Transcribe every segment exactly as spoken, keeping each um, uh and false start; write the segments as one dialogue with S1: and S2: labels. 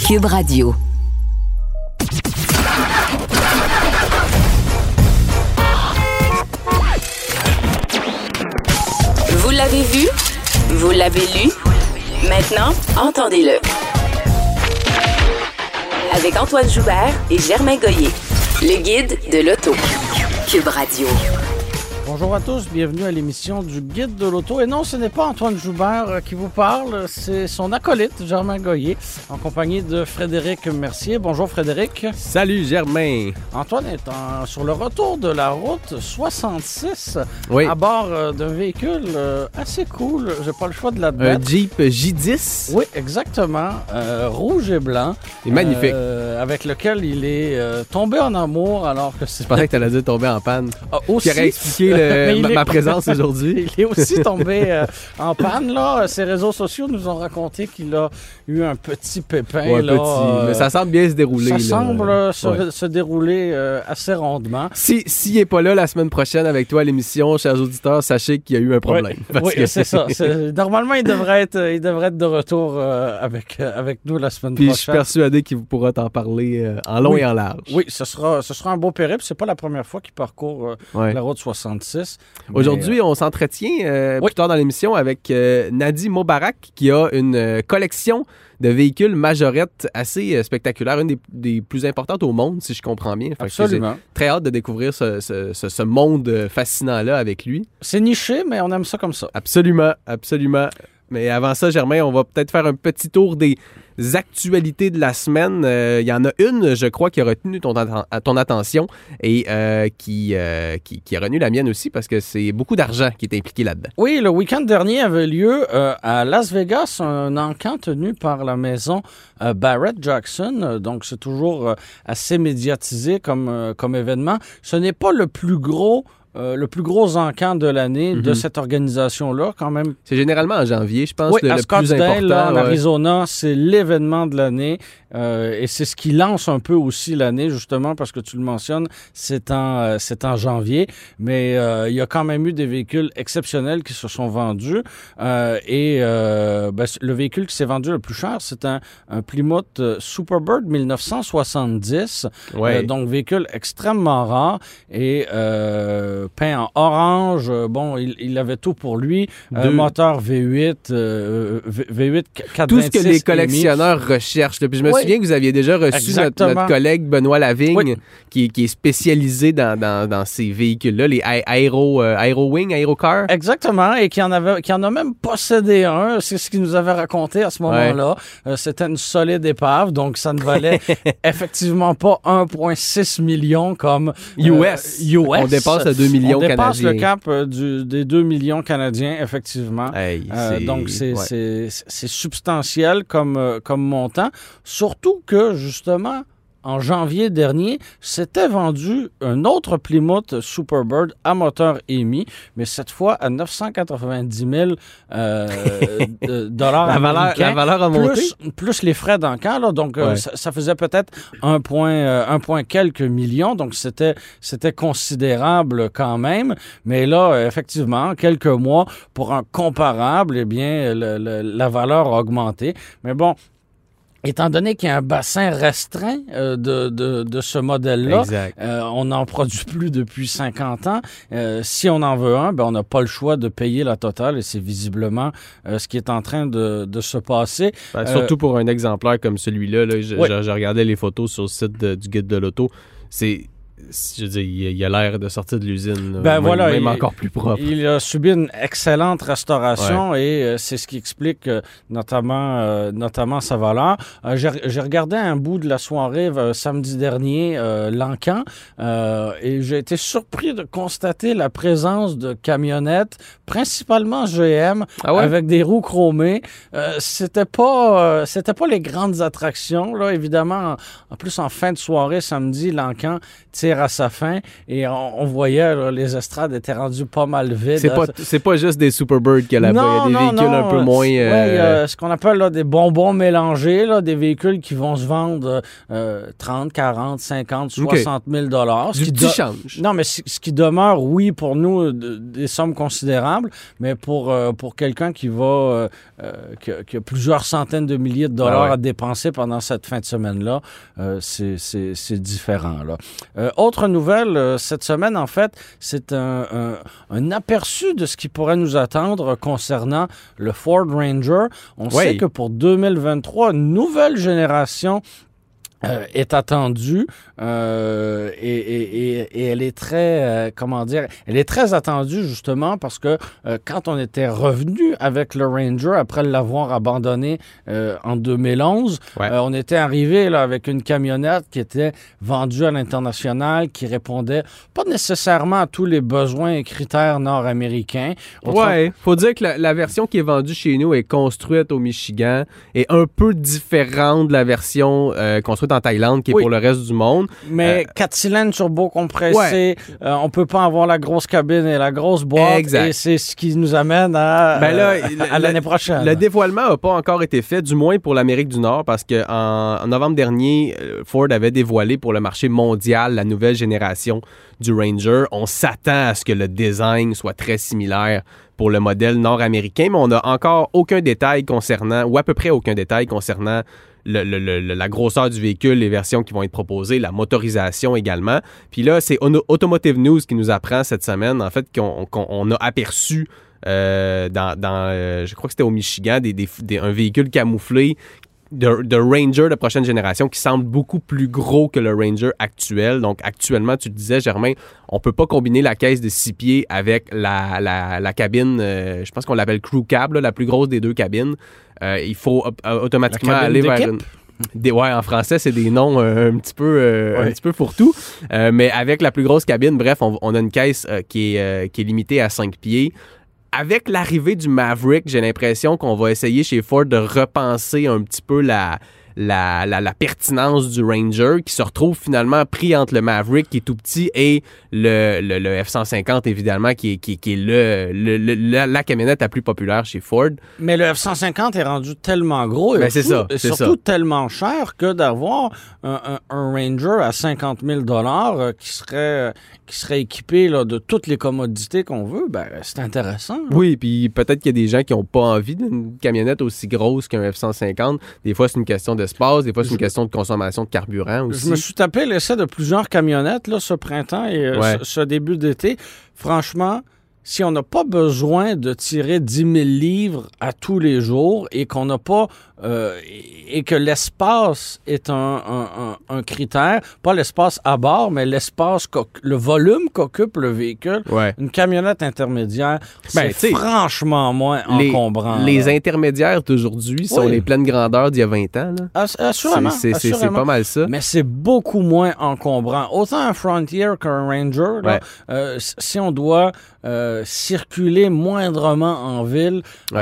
S1: Cube Radio. Vous l'avez vu? Vous l'avez lu? Maintenant, entendez-le. Avec Antoine Joubert et Germain Goyer, le guide de l'auto. Cube Radio.
S2: Bonjour à tous, bienvenue à l'émission du Guide de l'auto. Et non, ce n'est pas Antoine Joubert qui vous parle, c'est son acolyte, Germain Goyer, en compagnie de Frédéric Mercier. Bonjour Frédéric.
S3: Salut Germain.
S2: Antoine est en, sur le retour de la route soixante-six,
S3: oui.
S2: à bord euh, d'un véhicule euh, assez cool, j'ai pas le choix de l'admettre.
S3: Un Jeep J dix.
S2: Oui, exactement, euh, rouge et blanc.
S3: C'est magnifique.
S2: Euh, avec lequel il est euh, tombé en amour alors que c'est...
S3: Je pensais que tu allais dire tomber en panne.
S2: Ah, aussi.
S3: Qui aurait expliqué le, ma,
S2: est...
S3: ma présence aujourd'hui.
S2: Il est aussi tombé euh, en panne, là. Ses réseaux sociaux nous ont raconté qu'il a eu un petit pépin,
S3: ouais,
S2: là.
S3: Petit.
S2: Euh,
S3: Mais ça semble bien se dérouler.
S2: Ça
S3: là.
S2: semble euh, se,
S3: ouais.
S2: se dérouler euh, assez rondement.
S3: Si, s'il n'est pas là la semaine prochaine avec toi à l'émission, chers auditeurs, sachez qu'il y a eu un problème.
S2: Oui, oui
S3: que...
S2: c'est ça. C'est... Normalement, il devrait être, il devrait être de retour euh, avec, euh, avec nous la semaine
S3: Puis
S2: prochaine.
S3: je suis persuadé qu'il pourra t'en parler euh, en long
S2: oui.
S3: et en large.
S2: Oui, ce sera, ce sera un beau périple. C'est pas la première fois qu'il parcourt euh, ouais. la route soixante-six.
S3: Aujourd'hui, mais... on s'entretient euh, oui. plus tard dans l'émission avec euh, Nadi Mobarak qui a une euh, collection de véhicules majorettes assez euh, spectaculaire, une des, des plus importantes au monde, si je comprends bien. Fait
S2: Absolument.
S3: J'ai très hâte de découvrir ce, ce, ce, ce monde fascinant-là avec lui.
S2: C'est niché, mais on aime ça comme ça.
S3: Absolument, absolument. Mais avant ça, Germain, on va peut-être faire un petit tour des actualités de la semaine. Il euh, y en a une, je crois, qui a retenu ton, atten- ton attention et euh, qui, euh, qui, qui a retenu la mienne aussi parce que c'est beaucoup d'argent qui est impliqué là-dedans.
S2: Oui, le week-end dernier avait lieu euh, à Las Vegas un encamp tenu par la maison euh, Barrett-Jackson. Donc, c'est toujours euh, assez médiatisé comme, euh, comme événement. Ce n'est pas le plus gros Euh, le plus gros encamp de l'année mm-hmm. de cette organisation-là, quand même.
S3: C'est généralement en janvier, je pense,
S2: oui,
S3: le,
S2: à
S3: le plus important.
S2: Là, en
S3: ouais.
S2: Arizona, c'est l'événement de l'année euh, et c'est ce qui lance un peu aussi l'année, justement, parce que tu le mentionnes, c'est en, euh, c'est en janvier, mais euh, il y a quand même eu des véhicules exceptionnels qui se sont vendus euh, et euh, ben, le véhicule qui s'est vendu le plus cher, c'est un, un Plymouth Superbird dix-neuf cent soixante-dix,
S3: ouais.
S2: euh, donc véhicule extrêmement rare et euh, peint en orange. Bon, il, il avait tout pour lui. Un moteur V huit, euh, V huit quatre vingt-six.
S3: Tout ce que les collectionneurs émis. recherchent. Puis je me
S2: oui.
S3: souviens que vous aviez déjà reçu notre, notre collègue Benoît Lavigne, oui. qui, qui est spécialisé dans, dans, dans ces véhicules-là, les Aero, euh, Aero Wing, Aero Car.
S2: Exactement, et qui en, avait, qui en a même possédé un. C'est ce qu'il nous avait raconté à ce moment-là. Ouais. Euh, c'était une solide épave, donc ça ne valait effectivement pas un virgule six million comme
S3: U S.
S2: Euh, U S.
S3: On dépasse le deux millions
S2: canadiens. On dépasse
S3: canadiens.
S2: le cap euh, du, des deux millions canadiens, effectivement.
S3: Hey,
S2: euh,
S3: c'est...
S2: donc, c'est,
S3: ouais.
S2: c'est, c'est substantiel comme, euh, comme montant. Surtout que, justement, en janvier dernier, s'était vendu un autre Plymouth Superbird à moteur émis, mais cette fois à neuf cent quatre-vingt-dix mille euh, dollars
S3: la valeur,
S2: américains.
S3: La valeur a monté.
S2: Plus, plus les frais d'encamp, là, donc ouais. euh, ça, ça faisait peut-être un point, euh, un point quelques millions, donc c'était, c'était considérable quand même. Mais là, effectivement, quelques mois pour un comparable, eh bien, le, le, la valeur a augmenté. Mais bon, étant donné qu'il y a un bassin restreint euh, de, de, de ce modèle-là, euh, on n'en produit plus depuis cinquante ans. Euh, si on en veut un, ben on n'a pas le choix de payer la totale et c'est visiblement euh, ce qui est en train de, de se passer.
S3: Ben, euh, surtout pour un exemplaire comme celui-là, là, je, oui. je, je regardais les photos sur le site de, du Guide de l'auto. C'est... Je veux dire, il a l'air de sortir de l'usine,
S2: ben
S3: même,
S2: voilà,
S3: même
S2: il,
S3: encore plus propre.
S2: Il a subi une excellente restauration
S3: ouais.
S2: et euh, c'est ce qui explique euh, notamment, euh, notamment sa valeur. Euh, j'ai, j'ai regardé un bout de la soirée euh, samedi dernier, euh, l'Encamp, euh, et j'ai été surpris de constater la présence de camionnettes, principalement G M,
S3: ah ouais?
S2: avec des roues chromées. Euh, c'était pas, euh, c'était pas les grandes attractions, là, évidemment. En, en plus, en fin de soirée, samedi, l'Encamp tire à sa fin et on, on voyait là, les estrades étaient rendues pas mal vides.
S3: C'est pas, c'est pas juste des Superbirds qu'il y a là-bas.
S2: Non,
S3: il y a des
S2: non,
S3: véhicules
S2: non,
S3: un peu moins...
S2: Ouais,
S3: euh...
S2: il y a ce qu'on appelle là, des bonbons mélangés, là, des véhicules qui vont se vendre euh, trente, quarante, cinquante, soixante mille dollars.
S3: Du petit de... change.
S2: Non, mais c- ce qui demeure, oui, pour nous, de, des sommes considérables, mais pour, euh, pour quelqu'un qui va... Euh, euh, qui, a, qui a plusieurs centaines de milliers de dollars ah ouais. à dépenser pendant cette fin de semaine-là, euh, c'est, c'est, c'est différent, là. Euh, autre nouvelle, euh, cette semaine, en fait, c'est un, un, un aperçu de ce qui pourrait nous attendre concernant le Ford Ranger. On oui. sait que pour deux mille vingt-trois, une nouvelle génération Euh, est attendue euh, et, et, et, et elle est très, euh, comment dire, elle est très attendue justement parce que euh, quand on était revenu avec le Ranger après l'avoir abandonné euh, en deux mille onze, ouais. euh, on était arrivé là avec une camionnette qui était vendue à l'international, qui répondait pas nécessairement à tous les besoins et critères nord-américains.
S3: Autre... Ouais, faut dire que la, la version qui est vendue chez nous est construite au Michigan et un peu différente de la version euh, construite en Thaïlande qui est oui. pour le reste du monde.
S2: Mais euh, quatre cylindres turbo compressés, ouais. euh, on peut pas avoir la grosse cabine et la grosse boîte exact. Et c'est ce qui nous amène à, ben là, euh, à, à l'année prochaine.
S3: Le dévoilement n'a pas encore été fait, du moins pour l'Amérique du Nord, parce qu'en en novembre dernier, Ford avait dévoilé pour le marché mondial la nouvelle génération du Ranger. On s'attend à ce que le design soit très similaire pour le modèle nord-américain, mais on n'a encore aucun détail concernant, ou à peu près aucun détail concernant Le, le, le, la grosseur du véhicule, les versions qui vont être proposées, la motorisation également. Puis là, c'est Automotive News qui nous apprend cette semaine, en fait, qu'on, qu'on on a aperçu euh, dans, dans euh, je crois que c'était au Michigan, des, des, des, un véhicule camouflé de, de Ranger de prochaine génération qui semble beaucoup plus gros que le Ranger actuel. Donc, actuellement, tu te disais, Germain, on peut pas combiner la caisse de six pieds avec la, la, la cabine, euh, je pense qu'on l'appelle Crew Cab, là, la plus grosse des deux cabines. Euh, il faut euh, automatiquement aller vers une... Des, ouais, en français, c'est des noms euh, un petit peu euh, ouais. un petit peu fourre-tout. Euh, mais avec la plus grosse cabine, bref, on, on a une caisse euh, qui, est, euh, qui est limitée à cinq pieds. Avec l'arrivée du Maverick, j'ai l'impression qu'on va essayer chez Ford de repenser un petit peu la... La, la, la pertinence du Ranger qui se retrouve finalement pris entre le Maverick qui est tout petit et le, le, le F cent cinquante évidemment qui est, qui, qui est le, le, le, la, la camionnette la plus populaire chez Ford.
S2: Mais le F cent cinquante est rendu tellement gros et
S3: ben, c'est
S2: surtout,
S3: ça, c'est
S2: surtout
S3: ça.
S2: tellement cher que d'avoir un, un, un Ranger à cinquante mille dollars euh, qui serait, euh, qui serait équipé là, de toutes les commodités qu'on veut, ben, c'est intéressant. Là.
S3: Oui, puis peut-être qu'il y a des gens qui n'ont pas envie d'une camionnette aussi grosse qu'un F cent cinquante. Des fois, c'est une question de espace, des fois, c'est une question de consommation de carburant aussi.
S2: Je me suis tapé l'essai de plusieurs camionnettes là, ce printemps et euh, ouais. ce, ce début d'été. Franchement, si on n'a pas besoin de tirer dix mille livres à tous les jours et qu'on n'a pas euh, et que l'espace est un, un, un, un critère, pas l'espace à bord, mais l'espace, le volume qu'occupe le véhicule, ouais. une camionnette intermédiaire, ben, c'est franchement moins
S3: les,
S2: encombrant.
S3: Les
S2: là.
S3: intermédiaires d'aujourd'hui sont oui. les pleines grandeurs d'il y a vingt ans. Là.
S2: Ass- assurément,
S3: c'est, c'est,
S2: assurément.
S3: C'est, c'est pas mal ça.
S2: Mais c'est beaucoup moins encombrant. Autant un Frontier qu'un Ranger, là,
S3: ouais.
S2: euh, si on doit euh, circuler moindrement en ville, ouais.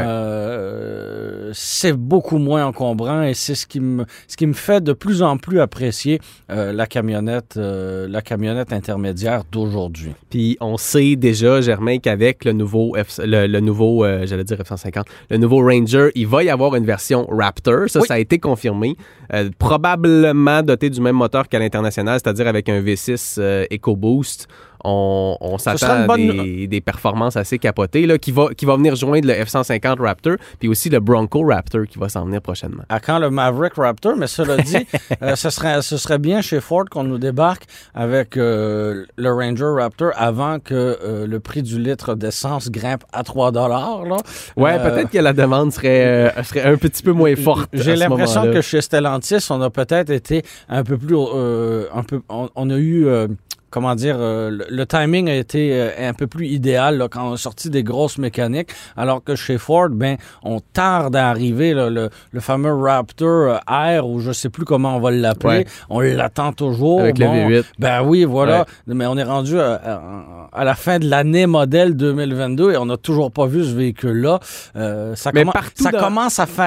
S2: euh, c'est beaucoup moins encombrant et c'est ce qui me ce qui me fait de plus en plus apprécier euh, la camionnette euh, la camionnette intermédiaire d'aujourd'hui.
S3: Puis on sait déjà, Germain, qu'avec le nouveau F, le, le nouveau euh, j'allais dire F cent cinquante, le nouveau Ranger, il va y avoir une version Raptor. Ça, oui. ça a été confirmé. Euh, probablement doté du même moteur qu'à l'international, c'est-à-dire avec un V six euh, EcoBoost. On, on s'attend à des, des performances assez capotées là, qui, va, qui va venir joindre le F cent cinquante Raptor puis aussi le Bronco Raptor qui va s'en venir prochainement.
S2: À quand le Maverick Raptor? Mais cela dit, euh, ce, serait, ce serait bien chez Ford qu'on nous débarque avec euh, le Ranger Raptor avant que euh, le prix du litre d'essence grimpe à trois dollars. Là.
S3: Ouais,
S2: euh,
S3: peut-être que la demande serait, euh, serait un petit peu moins forte.
S2: J'ai l'impression que chez Stellantis, on a peut-être été un peu plus... Euh, un peu, on, on a eu... Euh, comment dire, euh, le, le timing a été euh, un peu plus idéal là, quand on a sorti des grosses mécaniques, alors que chez Ford, ben, on tarde à arriver, là, le, le fameux Raptor euh, R, ou je sais plus comment on va l'appeler, ouais. on l'attend toujours.
S3: Avec
S2: bon,
S3: le V huit.
S2: Ben oui, voilà, ouais. mais on est rendu à, à, à la fin de l'année modèle deux mille vingt-deux et on n'a toujours pas vu ce véhicule-là. Euh, ça, comm- ça dans... commence à faire tic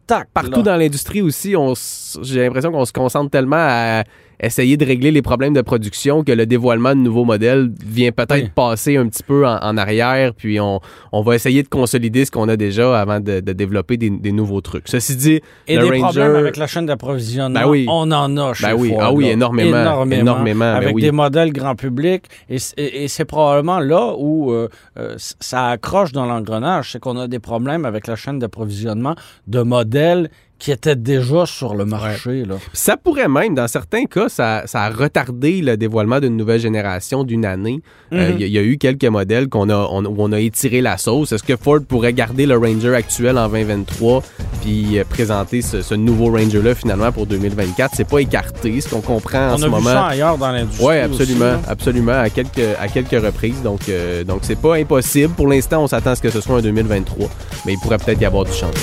S2: spectacle.
S3: Partout
S2: là.
S3: dans l'industrie aussi, on, j'ai l'impression qu'on se concentre tellement à essayer de régler les problèmes de production que le dévoilement de nouveaux modèles vient peut-être
S2: oui.
S3: passer un petit peu en, en arrière, puis on, on va essayer de consolider ce qu'on a déjà avant de, de développer des, des nouveaux trucs. Ceci dit,
S2: Et
S3: le
S2: des
S3: Ranger...
S2: problèmes avec la chaîne d'approvisionnement,
S3: ben oui.
S2: on en a chez
S3: ben oui.
S2: Ford.
S3: Ah oui, énormément.
S2: Énormément.
S3: énormément
S2: avec
S3: ben oui.
S2: des modèles grand public. Et, et, et c'est probablement là où euh, euh, ça accroche dans l'engrenage. C'est qu'on a des problèmes avec la chaîne d'approvisionnement de modèles qui étaient déjà sur le marché.
S3: Ouais.
S2: Là.
S3: Ça pourrait même, dans certains cas, ça, ça a retardé le dévoilement d'une nouvelle génération d'une année. Il mm-hmm. euh, y, y a eu quelques modèles qu'on a, on, où on a étiré la sauce. Est-ce que Ford pourrait garder le Ranger actuel en vingt vingt-trois puis euh, présenter ce, ce nouveau Ranger-là finalement pour deux mille vingt-quatre? C'est pas écarté, ce qu'on comprend en
S2: on
S3: ce
S2: a
S3: moment.
S2: On a vu ça ailleurs dans l'industrie.
S3: Oui, absolument,
S2: aussi,
S3: absolument, à quelques, à quelques reprises. Donc, euh, donc c'est pas impossible. Pour l'instant, on s'attend à ce que ce soit en deux mille vingt-trois, mais il pourrait peut-être y avoir du changement.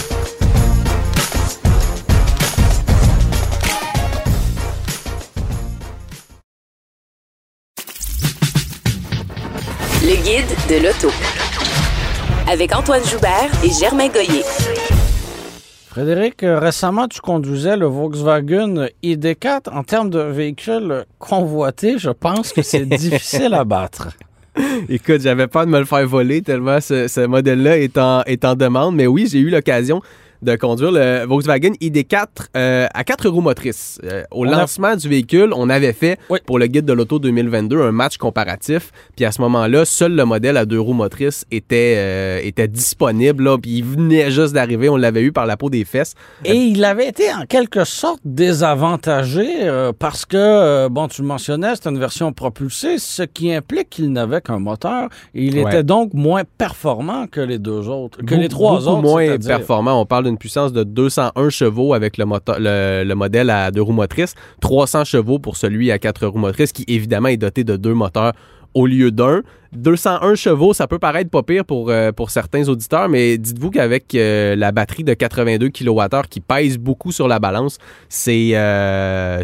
S1: Le guide de l'auto. Avec Antoine Joubert et Germain Goyer.
S2: Frédéric, récemment, tu conduisais le Volkswagen I D quatre. En termes de véhicule convoité, je pense que c'est difficile à battre.
S3: Écoute, j'avais peur de me le faire voler tellement ce, ce modèle-là est en, est en demande. Mais oui, j'ai eu l'occasion de conduire le Volkswagen I D quatre euh, à quatre roues motrices. Euh, au on lancement a... du véhicule, on avait fait, oui. pour le guide de l'auto deux mille vingt-deux, un match comparatif. Puis à ce moment-là, seul le modèle à deux roues motrices était, euh, était disponible. Là, puis il venait juste d'arriver. On l'avait eu par la peau des fesses.
S2: Et euh, il avait été en quelque sorte désavantagé euh, parce que, euh, bon, tu le mentionnais, c'était une version propulsée, ce qui implique qu'il n'avait qu'un moteur. Et il ouais. était donc moins performant que les deux autres, que
S3: Be-
S2: les trois
S3: beaucoup
S2: autres.
S3: moins
S2: c'est-à-dire.
S3: performant. On parle d'une puissance de deux cent un chevaux avec le, moto- le, le modèle à deux roues motrices, trois cents chevaux pour celui à quatre roues motrices qui évidemment est doté de deux moteurs au lieu d'un. deux cent un chevaux, ça peut paraître pas pire pour, euh, pour certains auditeurs, mais dites-vous qu'avec euh, la batterie de quatre-vingt-deux kilowattheures qui pèse beaucoup sur la balance, c'est... Euh,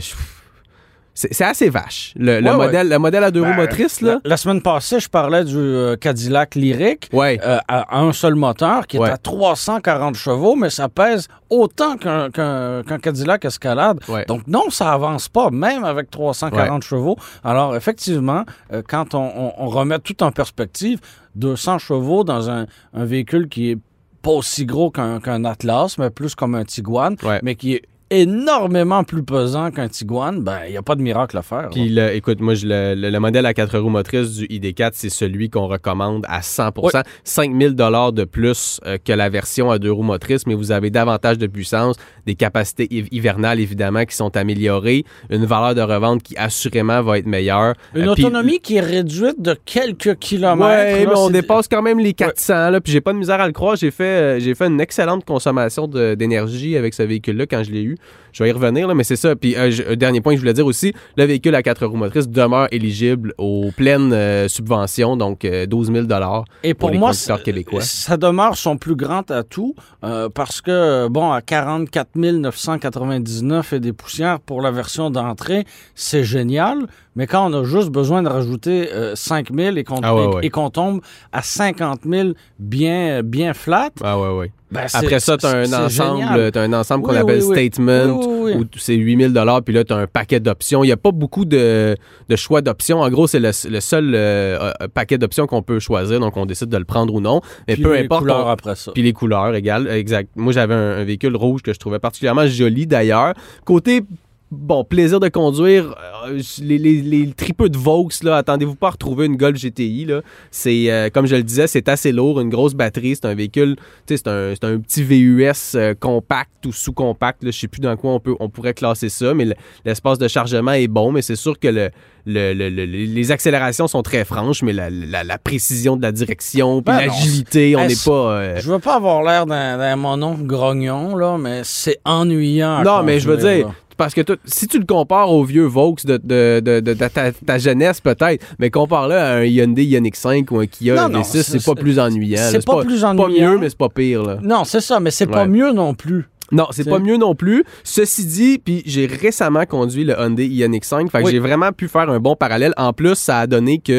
S3: C'est, c'est assez vache. Le, le,
S2: ouais,
S3: modèle,
S2: ouais.
S3: le modèle à deux ben, roues motrices, là.
S2: La, la semaine passée, je parlais du euh, Cadillac Lyriq
S3: ouais.
S2: euh, à, à un seul moteur qui est
S3: ouais.
S2: à trois cent quarante chevaux, mais ça pèse autant qu'un, qu'un, qu'un Cadillac Escalade.
S3: Ouais.
S2: Donc non, ça avance pas, même avec trois cent quarante ouais. chevaux. Alors effectivement, euh, quand on, on, on remet tout en perspective, deux cents chevaux dans un, un véhicule qui est pas aussi gros qu'un, qu'un Atlas, mais plus comme un Tiguan,
S3: ouais.
S2: mais qui est énormément plus pesant qu'un Tiguan, ben il n'y a pas de miracle à faire.
S3: Puis le, écoute, moi je, le, le, le modèle à quatre roues motrices du I D quatre, c'est celui qu'on recommande à cent pour cent. Oui. cinq mille dollars de plus euh, que la version à deux roues motrices, mais vous avez davantage de puissance, des capacités hivernales évidemment qui sont améliorées, une valeur de revente qui assurément va être meilleure.
S2: Une
S3: euh,
S2: autonomie
S3: puis,
S2: qui est réduite de quelques kilomètres.
S3: Ouais,
S2: là,
S3: mais on
S2: c'est...
S3: dépasse quand même les quatre cents. Ouais. Là, puis j'ai pas de misère à le croire. J'ai fait, euh, j'ai fait une excellente consommation de, d'énergie avec ce véhicule-là quand je l'ai eu. Je vais y revenir, là, mais c'est ça. Puis euh, un dernier point que je voulais dire aussi, le véhicule à quatre roues motrices demeure éligible aux pleines euh, subventions, donc euh, douze mille dollars
S2: Et pour,
S3: pour les
S2: moi,
S3: conducteurs québécois.
S2: Ça demeure son plus grand atout euh, parce que, bon, à quarante-quatre mille neuf cent quatre-vingt-dix-neuf et des poussières pour la version d'entrée, c'est génial. Mais quand on a juste besoin de rajouter euh, cinq mille et qu'on,
S3: ah ouais, ouais.
S2: et qu'on tombe à cinquante mille bien, bien flat...
S3: Ah ouais, ouais.
S2: Ben,
S3: après ça, tu as un ensemble, t'as un ensemble
S2: oui,
S3: qu'on appelle
S2: oui, oui.
S3: Statement,
S2: oui, oui, oui.
S3: où c'est huit mille dollars, puis là, tu as un paquet d'options. Il n'y a pas beaucoup de, de choix d'options. En gros, c'est le, le seul euh, paquet d'options qu'on peut choisir, donc on décide de le prendre ou non. Mais
S2: puis
S3: peu
S2: les
S3: importe.
S2: Couleurs
S3: on...
S2: après ça.
S3: Puis les couleurs, égal, exact. Moi, j'avais un, un véhicule rouge que je trouvais particulièrement joli d'ailleurs. Côté bon, plaisir de conduire, euh, les, les, les tripeux de Vaux, là, attendez-vous pas à retrouver une Golf G T I, là. C'est, euh, comme je le disais, c'est assez lourd, une grosse batterie, c'est un véhicule, tu sais, c'est un, c'est un petit V U S euh, compact ou sous-compact, là, je sais plus dans quoi on peut, on pourrait classer ça, mais le, l'espace de chargement est bon, mais c'est sûr que le, le, le, le les accélérations sont très franches, mais la, la, la précision de la direction, puis ben l'agilité, non, on n'est pas... Euh...
S2: Je veux pas avoir l'air d'un, d'un monon grognon, là, mais c'est ennuyant à
S3: Non,
S2: conduire,
S3: mais je veux dire...
S2: là.
S3: Parce que tout, si tu le compares au vieux Vaux de, de, de, de, de ta, ta jeunesse, peut-être, mais compare-le à un Hyundai Ioniq cinq ou un Kia
S2: non,
S3: V six,
S2: non,
S3: c'est, c'est pas plus ennuyant.
S2: C'est, c'est pas, pas plus ennuyant.
S3: Pas mieux, mais c'est pas pire. Là.
S2: Non, c'est ça, mais c'est
S3: ouais.
S2: pas mieux non plus.
S3: Non, c'est, c'est pas mieux non plus. Ceci dit, puis j'ai récemment conduit le Hyundai Ioniq cinq, fait que oui. j'ai vraiment pu faire un bon parallèle. En plus, ça a donné que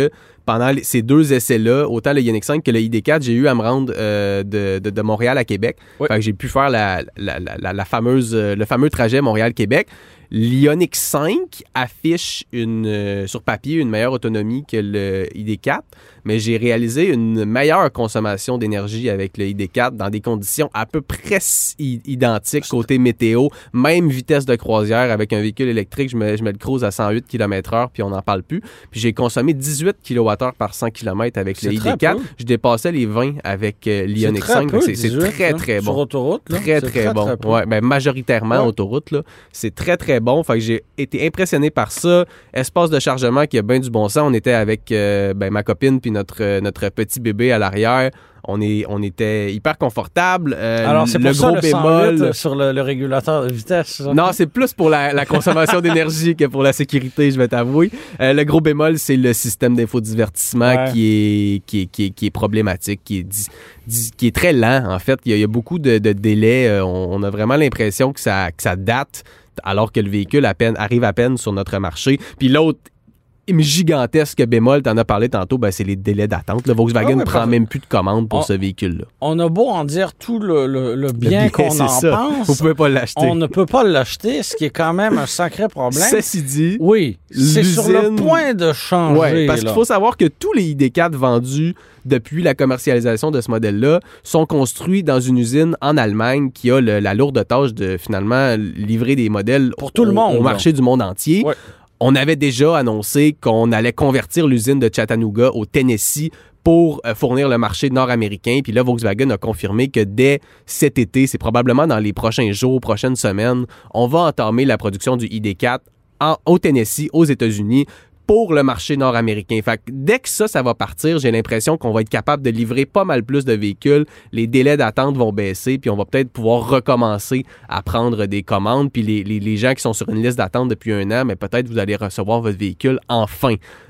S3: pendant les, ces deux essais-là, autant le Ioniq cinq que le I D quatre, j'ai eu à me rendre euh, de, de, de Montréal à Québec. Oui. Fait que j'ai pu faire la, la, la, la, la fameuse, le fameux trajet Montréal-Québec. L'Ioniq cinq affiche une, euh, sur papier une meilleure autonomie que le I D quatre, mais j'ai réalisé une meilleure consommation d'énergie avec le I D quatre dans des conditions à peu près identiques côté météo, même vitesse de croisière avec un véhicule électrique, je mets, je mets le cruise à cent huit kilomètres heure puis on n'en parle plus. Puis j'ai consommé dix-huit kilowattheures par cent kilomètres avec c'est le I D quatre. Peu. Je dépassais les vingt avec euh, l'Ioniq cinq.
S2: Peu,
S3: c'est,
S2: dix-huit,
S3: c'est très,
S2: hein,
S3: très bon.
S2: Sur autoroute, là,
S3: très,
S2: c'est
S3: très, très bon.
S2: Très
S3: ouais, ben, majoritairement ouais. autoroute, là. C'est très, très bon. Fait que j'ai été impressionné par ça. Espace de chargement qui a bien du bon sens. On était avec euh, ben, ma copine puis notre, euh, notre petit bébé à l'arrière. On, est, on était hyper confortable. Euh,
S2: Alors, c'est pour
S3: le
S2: ça
S3: gros
S2: le
S3: bémol
S2: cent huit sur le, le régulateur de vitesse. Ça.
S3: Non, c'est plus pour la, la consommation d'énergie que pour la sécurité, je vais t'avouer. Euh, le gros bémol, c'est le système d'infodivertissement ouais. qui, est, qui, est, qui, est, qui est problématique, qui est, di, di, qui est très lent, en fait. Il y a, il y a beaucoup de, de délais. Euh, on, on a vraiment l'impression que ça, que ça date alors que le véhicule à peine, arrive à peine sur notre marché. Puis l'autre gigantesque bémol, t'en as parlé tantôt, ben c'est les délais d'attente. Le Volkswagen ne ah ouais, prend même plus de commandes pour on, ce véhicule-là.
S2: On a beau en dire tout le, le, le, bien, le bien qu'on en ça. pense.
S3: Vous pouvez pas l'acheter.
S2: On ne peut pas l'acheter, ce qui est quand même un sacré problème.
S3: Ceci dit,
S2: oui, c'est sur le point de changer.
S3: Ouais, parce
S2: là.
S3: qu'il faut savoir que tous les I D quatre vendus depuis la commercialisation de ce modèle-là sont construits dans une usine en Allemagne qui a le, la lourde tâche de finalement livrer des modèles
S2: pour tout
S3: au,
S2: le monde,
S3: au marché du monde entier. Ouais. On avait déjà annoncé qu'on allait convertir l'usine de Chattanooga au Tennessee pour euh, fournir le marché nord-américain. Puis là, Volkswagen a confirmé que dès cet été, c'est probablement dans les prochains jours, prochaines semaines, on va entamer la production du I D quatre en, au Tennessee, aux États-Unis, pour le marché nord-américain. Fait que dès que ça, ça va partir, j'ai l'impression qu'on va être capable de livrer pas mal plus de véhicules. Les délais d'attente vont baisser, puis on va peut-être pouvoir recommencer à prendre des commandes. Puis les, les, les gens qui sont sur une liste d'attente depuis un an, mais peut-être vous allez recevoir votre véhicule enfin.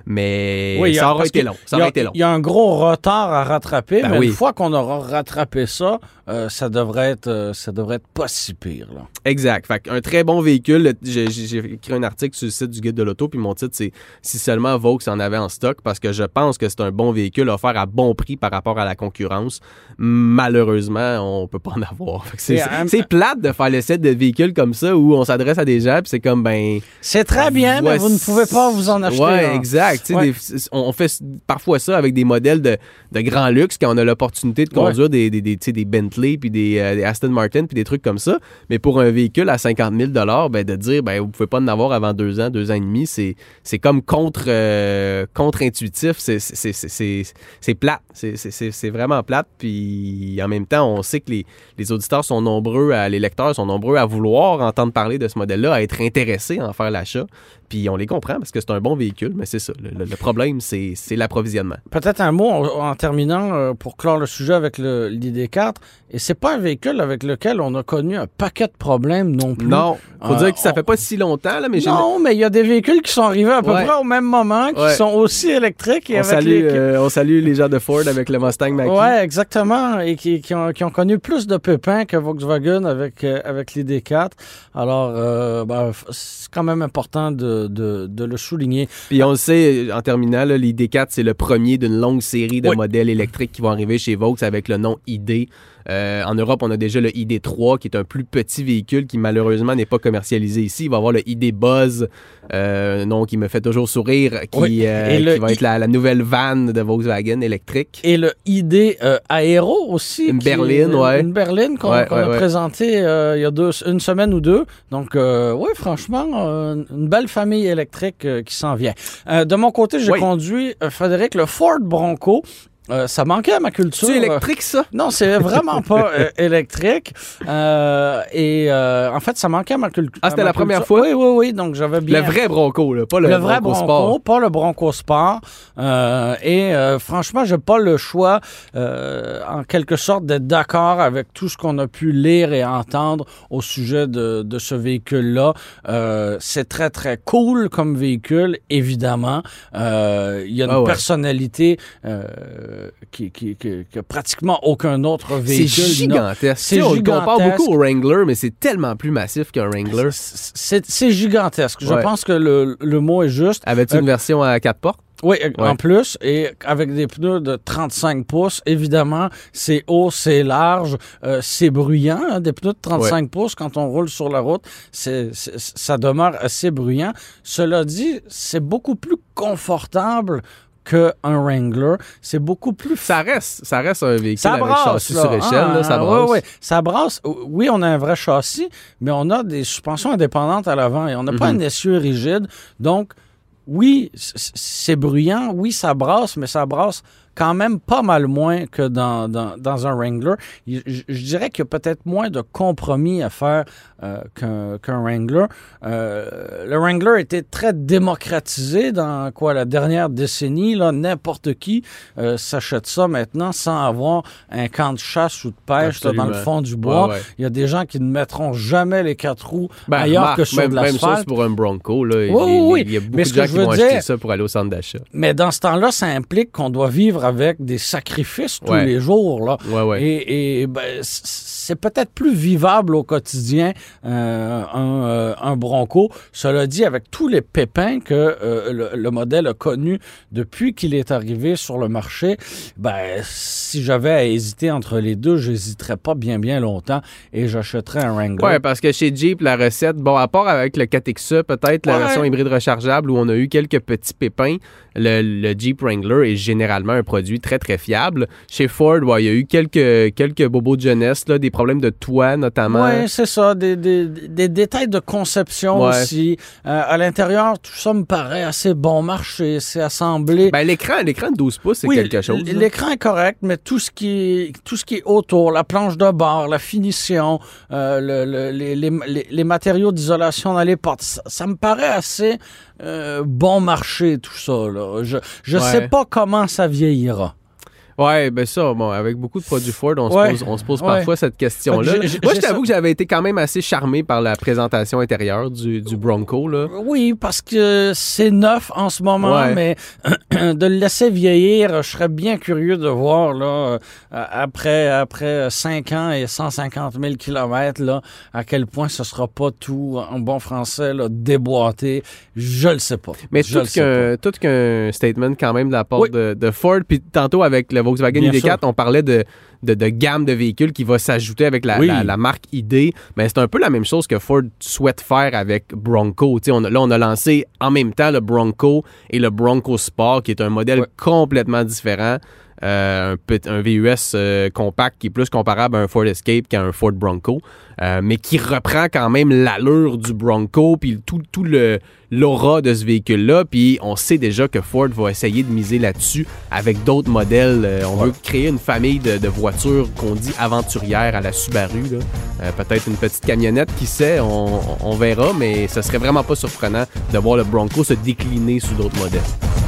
S3: Mais
S2: oui,
S3: ça aurait été long. Ça aurait été long.
S2: Il y a un gros retard à rattraper,
S3: ben
S2: mais
S3: oui.
S2: une fois qu'on aura rattrapé ça, euh, ça devrait être euh, ça devrait être pas si pire. Là.
S3: Exact. Fait un très bon véhicule. J'ai, j'ai écrit un article sur le site du Guide de l'auto, puis mon titre, c'est « Si seulement Vaux en avait en stock », parce que je pense que c'est un bon véhicule offert à bon prix par rapport à la concurrence. Malheureusement, on peut pas en avoir. Fait que c'est, c'est, um, c'est plate de faire l'essai de véhicules comme ça où on s'adresse à des gens, puis c'est comme, ben...
S2: C'est très bien, mais vous ne pouvez pas vous en acheter.
S3: Ouais,
S2: là.
S3: exact.
S2: Ouais.
S3: Des, on fait parfois ça avec des modèles de, de grand luxe quand on a l'opportunité de conduire ouais. des, des, des, des Bentley, puis des, euh, des Aston Martin, puis des trucs comme ça. Mais pour un véhicule à cinquante mille dollars, ben, de dire, ben, vous pouvez pas en avoir avant deux ans, deux ans et demi, c'est, c'est comme contre, euh, contre-intuitif. C'est, c'est, c'est, c'est, c'est plate. C'est, c'est, c'est vraiment plate. Puis en même temps, on sait que les, les auditeurs sont nombreux, à, les lecteurs sont nombreux à vouloir entendre parler de ce modèle-là, à être intéressés à en faire l'achat. Puis on les comprend parce que c'est un bon véhicule, mais c'est ça. Le, le problème, c'est, c'est l'approvisionnement.
S2: Peut-être un mot en, en terminant euh, pour clore le sujet avec le, l'I D quatre. Et c'est pas un véhicule avec lequel on a connu un paquet de problèmes non plus.
S3: Non, faut euh, dire que ça
S2: on...
S3: fait pas si longtemps. Là, mais
S2: non, j'ai... mais il y a des véhicules qui sont arrivés à peu ouais. près au même moment, qui ouais. sont aussi électriques. Et
S3: on,
S2: avec
S3: salue,
S2: les...
S3: euh, on salue les gens de Ford avec le Mustang Mach-E.
S2: Oui, exactement. Et qui, qui, ont, qui ont connu plus de pépins que Volkswagen avec, euh, avec l'I D quatre. Alors, euh, ben, c'est quand même important de, de, de le souligner.
S3: Puis on le sait, en terminant, là, l'I D quatre, c'est le premier d'une longue série de oui. modèles électriques qui vont arriver chez Vaux avec le nom I D. Euh, en Europe, on a déjà le I D trois, qui est un plus petit véhicule qui, malheureusement, n'est pas commercialisé ici. Il va y avoir le I D Buzz, euh, nom qui me fait toujours sourire, qui, oui. euh, qui va I... être la, la nouvelle van de Volkswagen électrique.
S2: Et le I D euh, Aero aussi.
S3: Une berline,
S2: est,
S3: ouais.
S2: Une berline qu'on, ouais, qu'on ouais, a ouais. présentée euh, il y a deux, une semaine ou deux. Donc, euh, oui, franchement, euh, une belle famille électrique euh, qui s'en vient. Euh, de mon côté, j'ai oui. conduit, euh, Frédéric, le Ford Bronco. Euh, ça manquait à ma culture.
S3: C'est électrique, ça?
S2: Non, c'est vraiment pas euh, électrique. Euh, et euh, en fait, ça manquait à ma, cul-
S3: ah, c'était
S2: à ma
S3: la
S2: culture.
S3: première fois?
S2: Oui, oui, oui. Donc, j'avais bien...
S3: Le vrai Bronco, là, pas le,
S2: le
S3: Bronco
S2: vrai Bronco
S3: Sport.
S2: Pas le Bronco Sport. Euh, et euh, franchement, j'ai pas le choix, euh, en quelque sorte, d'être d'accord avec tout ce qu'on a pu lire et entendre au sujet de, de ce véhicule-là. Euh, c'est très, très cool comme véhicule, évidemment. Euh, il y a une ah ouais. personnalité... Euh, Qui, qui, qui, qui a pratiquement aucun autre véhicule.
S3: C'est gigantesque.
S2: C'est
S3: on
S2: gigantesque.
S3: le compare beaucoup au Wrangler, mais c'est tellement plus massif qu'un Wrangler.
S2: C'est, c'est, c'est gigantesque.
S3: Ouais.
S2: Je pense que le, le mot est juste.
S3: Avais-tu euh, une version à quatre portes?
S2: Oui,
S3: Ouais.
S2: en plus, et avec des pneus de trente-cinq pouces, évidemment, c'est haut, c'est large, euh, c'est bruyant. Hein, des pneus de trente-cinq ouais. pouces, quand on roule sur la route, c'est, c'est, ça demeure assez bruyant. Cela dit, c'est beaucoup plus confortable qu'un Wrangler. C'est beaucoup plus...
S3: Ça reste, ça reste un véhicule
S2: ça
S3: avec
S2: brasse,
S3: châssis
S2: là.
S3: sur échelle.
S2: Ah,
S3: là, ça brasse.
S2: Oui, oui, ça brasse. Oui, on a un vrai châssis, mais on a des suspensions indépendantes à l'avant et on n'a mm-hmm. pas un essieu rigide. Donc, oui, c'est bruyant, oui, ça brasse, mais ça brasse quand même pas mal moins que dans, dans, dans un Wrangler. Je, je dirais qu'il y a peut-être moins de compromis à faire euh, qu'un, qu'un Wrangler. Euh, le Wrangler était très démocratisé dans quoi la dernière décennie. Là, n'importe qui euh, s'achète ça maintenant sans avoir un camp de chasse ou de pêche là, dans le fond du bois. Ouais, ouais. Il y a des gens qui ne mettront jamais les quatre roues ben, ailleurs Marc, que sur
S3: même,
S2: de l'asphalte.
S3: Même chose pour un Bronco. Là.
S2: Oui, oui, oui.
S3: Il y a beaucoup
S2: mais
S3: de gens qui vont
S2: dire,
S3: acheter ça pour aller au centre d'achat.
S2: Mais dans ce temps-là, ça implique qu'on doit vivre avec des sacrifices tous
S3: ouais.
S2: les jours. Là.
S3: Ouais, ouais.
S2: Et, et ben, c'est peut-être plus vivable au quotidien euh, un, euh, un Bronco. Cela dit, avec tous les pépins que euh, le, le modèle a connus depuis qu'il est arrivé sur le marché, ben, si j'avais à hésiter entre les deux, j'hésiterais pas bien, bien longtemps et j'achèterais un Wrangler.
S3: Oui, parce que chez Jeep, la recette, bon, à part avec le quatre X E, peut-être la ouais. version hybride rechargeable où on a eu quelques petits pépins, le, le Jeep Wrangler est généralement un produit très, très fiable. Chez Ford, ouais, il y a eu quelques, quelques bobos de jeunesse, là, des problèmes de toit notamment.
S2: Oui, c'est ça, des, des, des détails de conception ouais. aussi. Euh, à l'intérieur, tout ça me paraît assez bon marché, c'est assemblé.
S3: Ben, l'écran, l'écran de douze pouces, c'est
S2: oui,
S3: quelque chose.
S2: L'écran est correct, mais tout ce qui, tout ce qui est autour, la planche de bord, la finition, euh, le, le, les, les, les matériaux d'isolation dans les portes, ça, ça me paraît assez euh, bon marché, tout ça. Là. Je ne ouais. sais pas comment ça vieillira.
S3: Oui, bien ça, bon, avec beaucoup de produits Ford, on ouais. se pose, on se pose ouais. parfois cette question-là. J'ai, j'ai, Moi, je t'avoue ça. que j'avais été quand même assez charmé par la présentation intérieure du, du Bronco. Là.
S2: Oui, parce que c'est neuf en ce moment, ouais. mais de le laisser vieillir, je serais bien curieux de voir, là, après, après cinq ans et cent cinquante mille kilomètres, là, à quel point ce sera pas tout, en bon français, là, déboîté. Je le sais pas.
S3: Mais
S2: je
S3: tout, qu'un, tout qu'un statement quand même de la part oui. de, de Ford, puis tantôt avec le Volkswagen I D quatre, on parlait de, de, de gamme de véhicules qui va s'ajouter avec la, oui. la, la marque I D. Mais c'est un peu la même chose que Ford souhaite faire avec Bronco. On a, là, on a lancé en même temps le Bronco et le Bronco Sport, qui est un modèle ouais. complètement différent. Euh, un, un V U S euh, compact qui est plus comparable à un Ford Escape qu'à un Ford Bronco, euh, mais qui reprend quand même l'allure du Bronco puis tout, tout le, l'aura de ce véhicule-là. Puis on sait déjà que Ford va essayer de miser là-dessus avec d'autres modèles. Euh, on ouais. veut créer une famille de, de voitures qu'on dit aventurières à la Subaru. Là. Euh, peut-être une petite camionnette, qui sait, on, on verra, mais ce serait vraiment pas surprenant de voir le Bronco se décliner sous d'autres modèles.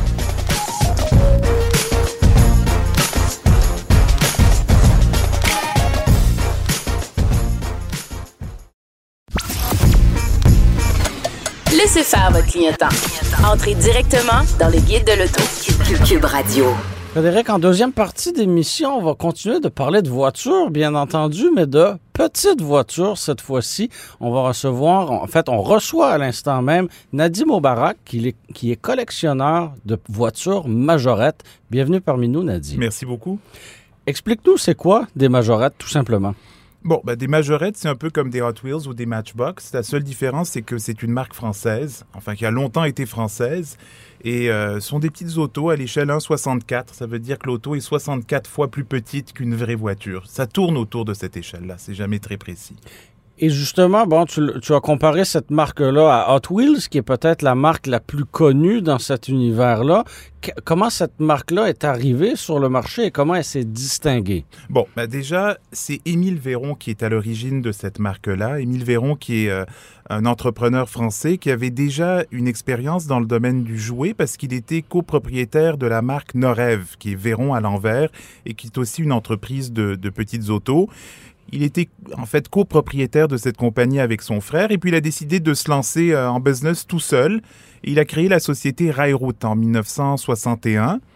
S1: Laissez faire votre clignotant. Entrez directement dans le guide de l'auto. Cube Radio.
S2: Frédéric, en deuxième partie d'émission, on va continuer de parler de voitures, bien entendu, mais de petites voitures cette fois-ci. On va recevoir, en fait, on reçoit à l'instant même Nadim Moubarak, qui est, qui est collectionneur de voitures majorettes. Bienvenue parmi nous, Nadim.
S4: Merci beaucoup.
S2: Explique-nous, c'est quoi des majorettes, tout simplement?
S4: Bon, ben, des majorettes, c'est un peu comme des Hot Wheels ou des Matchbox. La seule différence, c'est que c'est une marque française, enfin qui a longtemps été française, et euh, sont des petites autos à l'échelle un virgule soixante-quatre. Ça veut dire que l'auto est soixante-quatre fois plus petite qu'une vraie voiture. Ça tourne autour de cette échelle-là, c'est jamais très précis.
S2: Et justement, bon, tu, tu as comparé cette marque-là à Hot Wheels, qui est peut-être la marque la plus connue dans cet univers-là. Qu- comment cette marque-là est arrivée sur le marché et comment elle s'est distinguée?
S4: Bon, ben déjà, c'est Émile Véron qui est à l'origine de cette marque-là. Émile Véron, qui est euh, un entrepreneur français qui avait déjà une expérience dans le domaine du jouet parce qu'il était copropriétaire de la marque Norev, qui est Véron à l'envers et qui est aussi une entreprise de, de petites autos. Il était en fait copropriétaire de cette compagnie avec son frère et puis il a décidé de se lancer euh, en business tout seul. Il a créé la société Railroute en dix-neuf cent soixante et un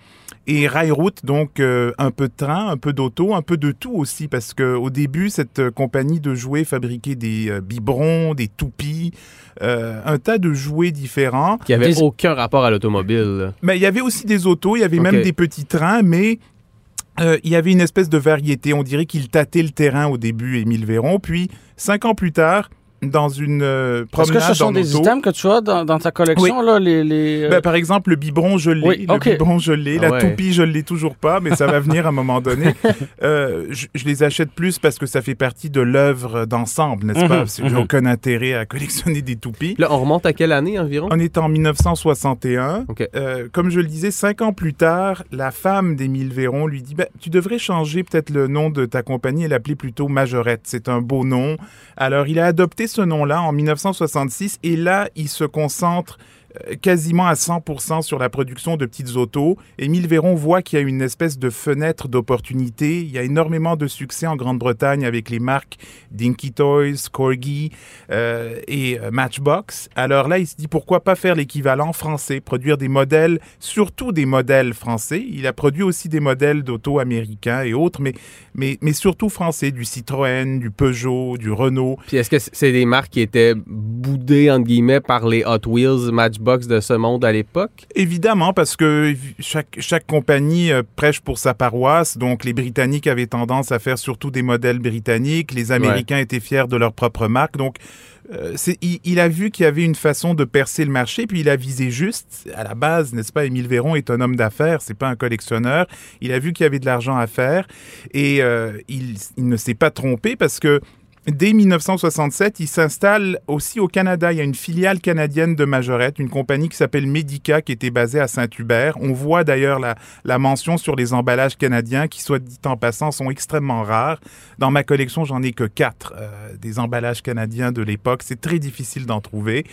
S4: Et Railroute, donc euh, un peu de train, un peu d'auto, un peu de tout aussi, parce qu'au début, cette euh, compagnie de jouets fabriquait des euh, biberons, des toupies, euh, un tas de jouets différents.
S3: Qui n'avaient
S2: Des...
S3: aucun rapport à l'automobile.
S4: Mais il y avait aussi des autos, il y avait
S3: Okay.
S4: même des petits trains, mais euh, il y avait une espèce de variété. On dirait qu'il tâtait le terrain au début, Émile Véron, puis cinq ans plus tard, dans une euh, promenade
S2: Est-ce que ce sont
S4: en
S2: des
S4: auto.
S2: items que tu as dans, dans ta collection,
S4: Oui.
S2: là, les... les euh...
S4: Ben, par exemple, le biberon, je l'ai.
S2: Oui,
S4: le
S2: okay.
S4: biberon, je l'ai.
S3: Ah
S4: La
S3: ouais.
S4: toupie, je l'ai toujours pas, mais ça va venir à un moment donné. Euh, je, je les achète plus parce que ça fait partie de l'œuvre d'ensemble, n'est-ce
S2: Mm-hmm,
S4: pas? Parce que j'ai
S2: mm-hmm.
S4: aucun intérêt à collectionner des toupies.
S3: Là, on remonte à quelle année environ?
S4: On est en mille neuf cent soixante et un.
S3: Okay.
S4: Euh, comme je le disais, cinq ans plus tard, la femme d'Émile Véron lui dit ben, « Tu devrais changer peut-être le nom de ta compagnie et l'appeler plutôt Majorette. C'est un beau nom. » Alors, il a adopté ce nom-là en mille neuf cent soixante-six et là, il se concentre quasiment à cent pour cent sur la production de petites autos. Émile Véron voit qu'il y a une espèce de fenêtre d'opportunité. Il y a énormément de succès en Grande-Bretagne avec les marques Dinky Toys, Corgi euh, et Matchbox. Alors là, il se dit pourquoi pas faire l'équivalent français, produire des modèles, surtout des modèles français. Il a produit aussi des modèles d'auto américains et autres, mais, mais, mais surtout français, du Citroën, du Peugeot, du Renault.
S3: Puis est-ce que c'est des marques qui étaient boudées, entre guillemets, par les Hot Wheels, Matchbox de ce monde à l'époque?
S4: Évidemment, parce que chaque, chaque compagnie euh, prêche pour sa paroisse. Donc, les Britanniques avaient tendance à faire surtout des modèles britanniques. Les Américains ouais. étaient fiers de leur propre marque. Donc, euh, c'est, il, il a vu qu'il y avait une façon de percer le marché, puis il a visé juste. À la base, n'est-ce pas, Émile Véron est un homme d'affaires, c'est pas un collectionneur. Il a vu qu'il y avait de l'argent à faire et euh, il, il ne s'est pas trompé parce que dès mille neuf cent soixante-sept, il s'installe aussi au Canada. Il y a une filiale canadienne de Majorette, une compagnie qui s'appelle Medica, qui était basée à Saint-Hubert. On voit d'ailleurs la, la mention sur les emballages canadiens, qui, soit dit en passant, sont extrêmement rares. Dans ma collection, j'en ai que quatre euh, des emballages canadiens de l'époque. C'est très difficile d'en trouver.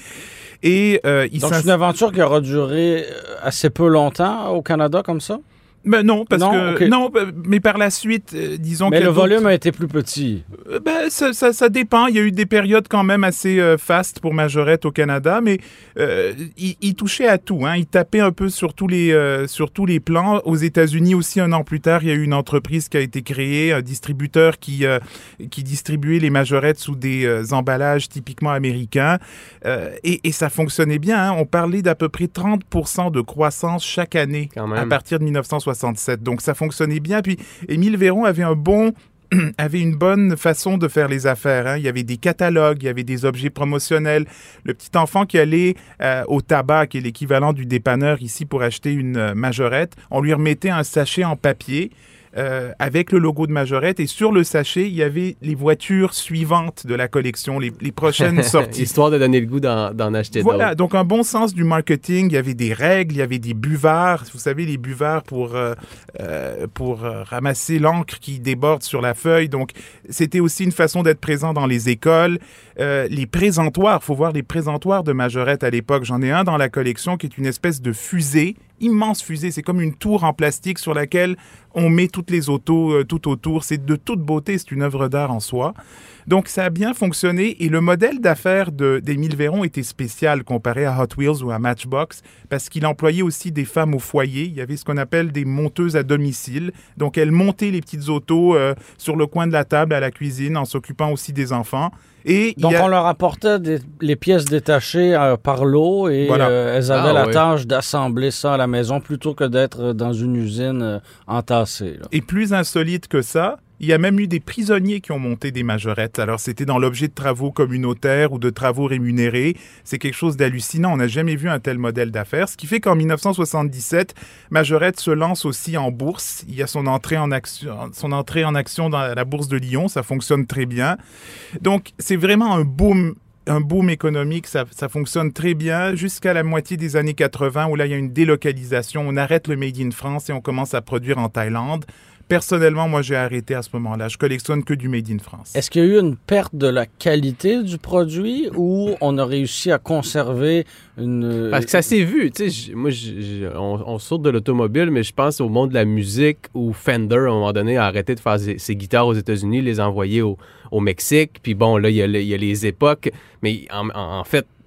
S4: Et, euh, il
S2: Donc, c'est une aventure qui aura duré assez peu longtemps au Canada, comme ça?
S4: Ben non, parce
S2: non,
S4: que
S2: okay.
S4: non, mais par la suite, euh, disons que
S2: mais le volume a été plus petit.
S4: Euh, ben ça, ça, ça dépend. Il y a eu des périodes quand même assez euh, fastes pour Majorette au Canada, mais euh, il, il touchait à tout. Hein. Il tapait un peu sur tous les euh, sur tous les plans. Aux États-Unis aussi, un an plus tard, il y a eu une entreprise qui a été créée, un distributeur qui euh, qui distribuait les Majorettes sous des euh, emballages typiquement américains, euh, et, et ça fonctionnait bien. Hein. On parlait d'à peu près trente pour cent de croissance chaque année à partir de mille neuf cent soixante-sept. Donc, ça fonctionnait bien. Puis, Émile Véron avait un bon... avait une bonne façon de faire les affaires. Hein. Il y avait des catalogues, il y avait des objets promotionnels. Le petit enfant qui allait euh, au tabac, qui est l'équivalent du dépanneur ici pour acheter une euh, Majorette, on lui remettait un sachet en papier Euh, avec le logo de Majorette, et sur le sachet, il y avait les voitures suivantes de la collection, les, les prochaines sorties.
S3: Histoire de donner le goût d'en, d'en acheter
S4: voilà,
S3: d'autres.
S4: Donc un bon sens du marketing. Il y avait des règles, il y avait des buvards. Vous savez, les buvards pour, euh, euh, pour euh, ramasser l'encre qui déborde sur la feuille. Donc, c'était aussi une façon d'être présent dans les écoles. Euh, les présentoirs, il faut voir les présentoirs de Majorette à l'époque. J'en ai un dans la collection qui est une espèce de fusée, immense fusée. C'est comme une tour en plastique sur laquelle on met toutes les autos euh, tout autour. C'est de toute beauté, c'est une œuvre d'art en soi. Donc, ça a bien fonctionné. Et le modèle d'affaires de, d'Émile Véron était spécial comparé à Hot Wheels ou à Matchbox parce qu'il employait aussi des femmes au foyer. Il y avait ce qu'on appelle des monteuses à domicile. Donc, elles montaient les petites autos euh, sur le coin de la table à la cuisine en s'occupant aussi des enfants. Et
S2: Donc,
S4: a...
S2: on leur apportait des, les pièces détachées euh, par lot et voilà. euh, elles avaient ah, la oui. tâche d'assembler ça à la maison plutôt que d'être dans une usine euh, entassée. Là.
S4: Et plus insolite que ça, il y a même eu des prisonniers qui ont monté des Majorettes. Alors, c'était dans l'objet de travaux communautaires ou de travaux rémunérés. C'est quelque chose d'hallucinant. On n'a jamais vu un tel modèle d'affaires. Ce qui fait qu'en mille neuf cent soixante-dix-sept, Majorette se lance aussi en bourse. Il y a son entrée en action, son entrée en action dans la bourse de Lyon. Ça fonctionne très bien. Donc, c'est vraiment un boom un boom économique, ça, ça fonctionne très bien jusqu'à la moitié des années quatre-vingts où là, il y a une délocalisation. On arrête le Made in France et on commence à produire en Thaïlande. Personnellement, moi, j'ai arrêté à ce moment-là. Je collectionne que du Made in France.
S2: Est-ce qu'il y a eu une perte de la qualité du produit ou on a réussi à conserver une...
S3: Parce que ça s'est vu. Tu sais, moi, j', j', on, on saute de l'automobile, mais je pense au monde de la musique où Fender, à un moment donné, a arrêté de faire ses, ses guitares aux États-Unis, les envoyer au, au Mexique. Puis bon, là, il y, y a les époques. Mais en, en, en fait,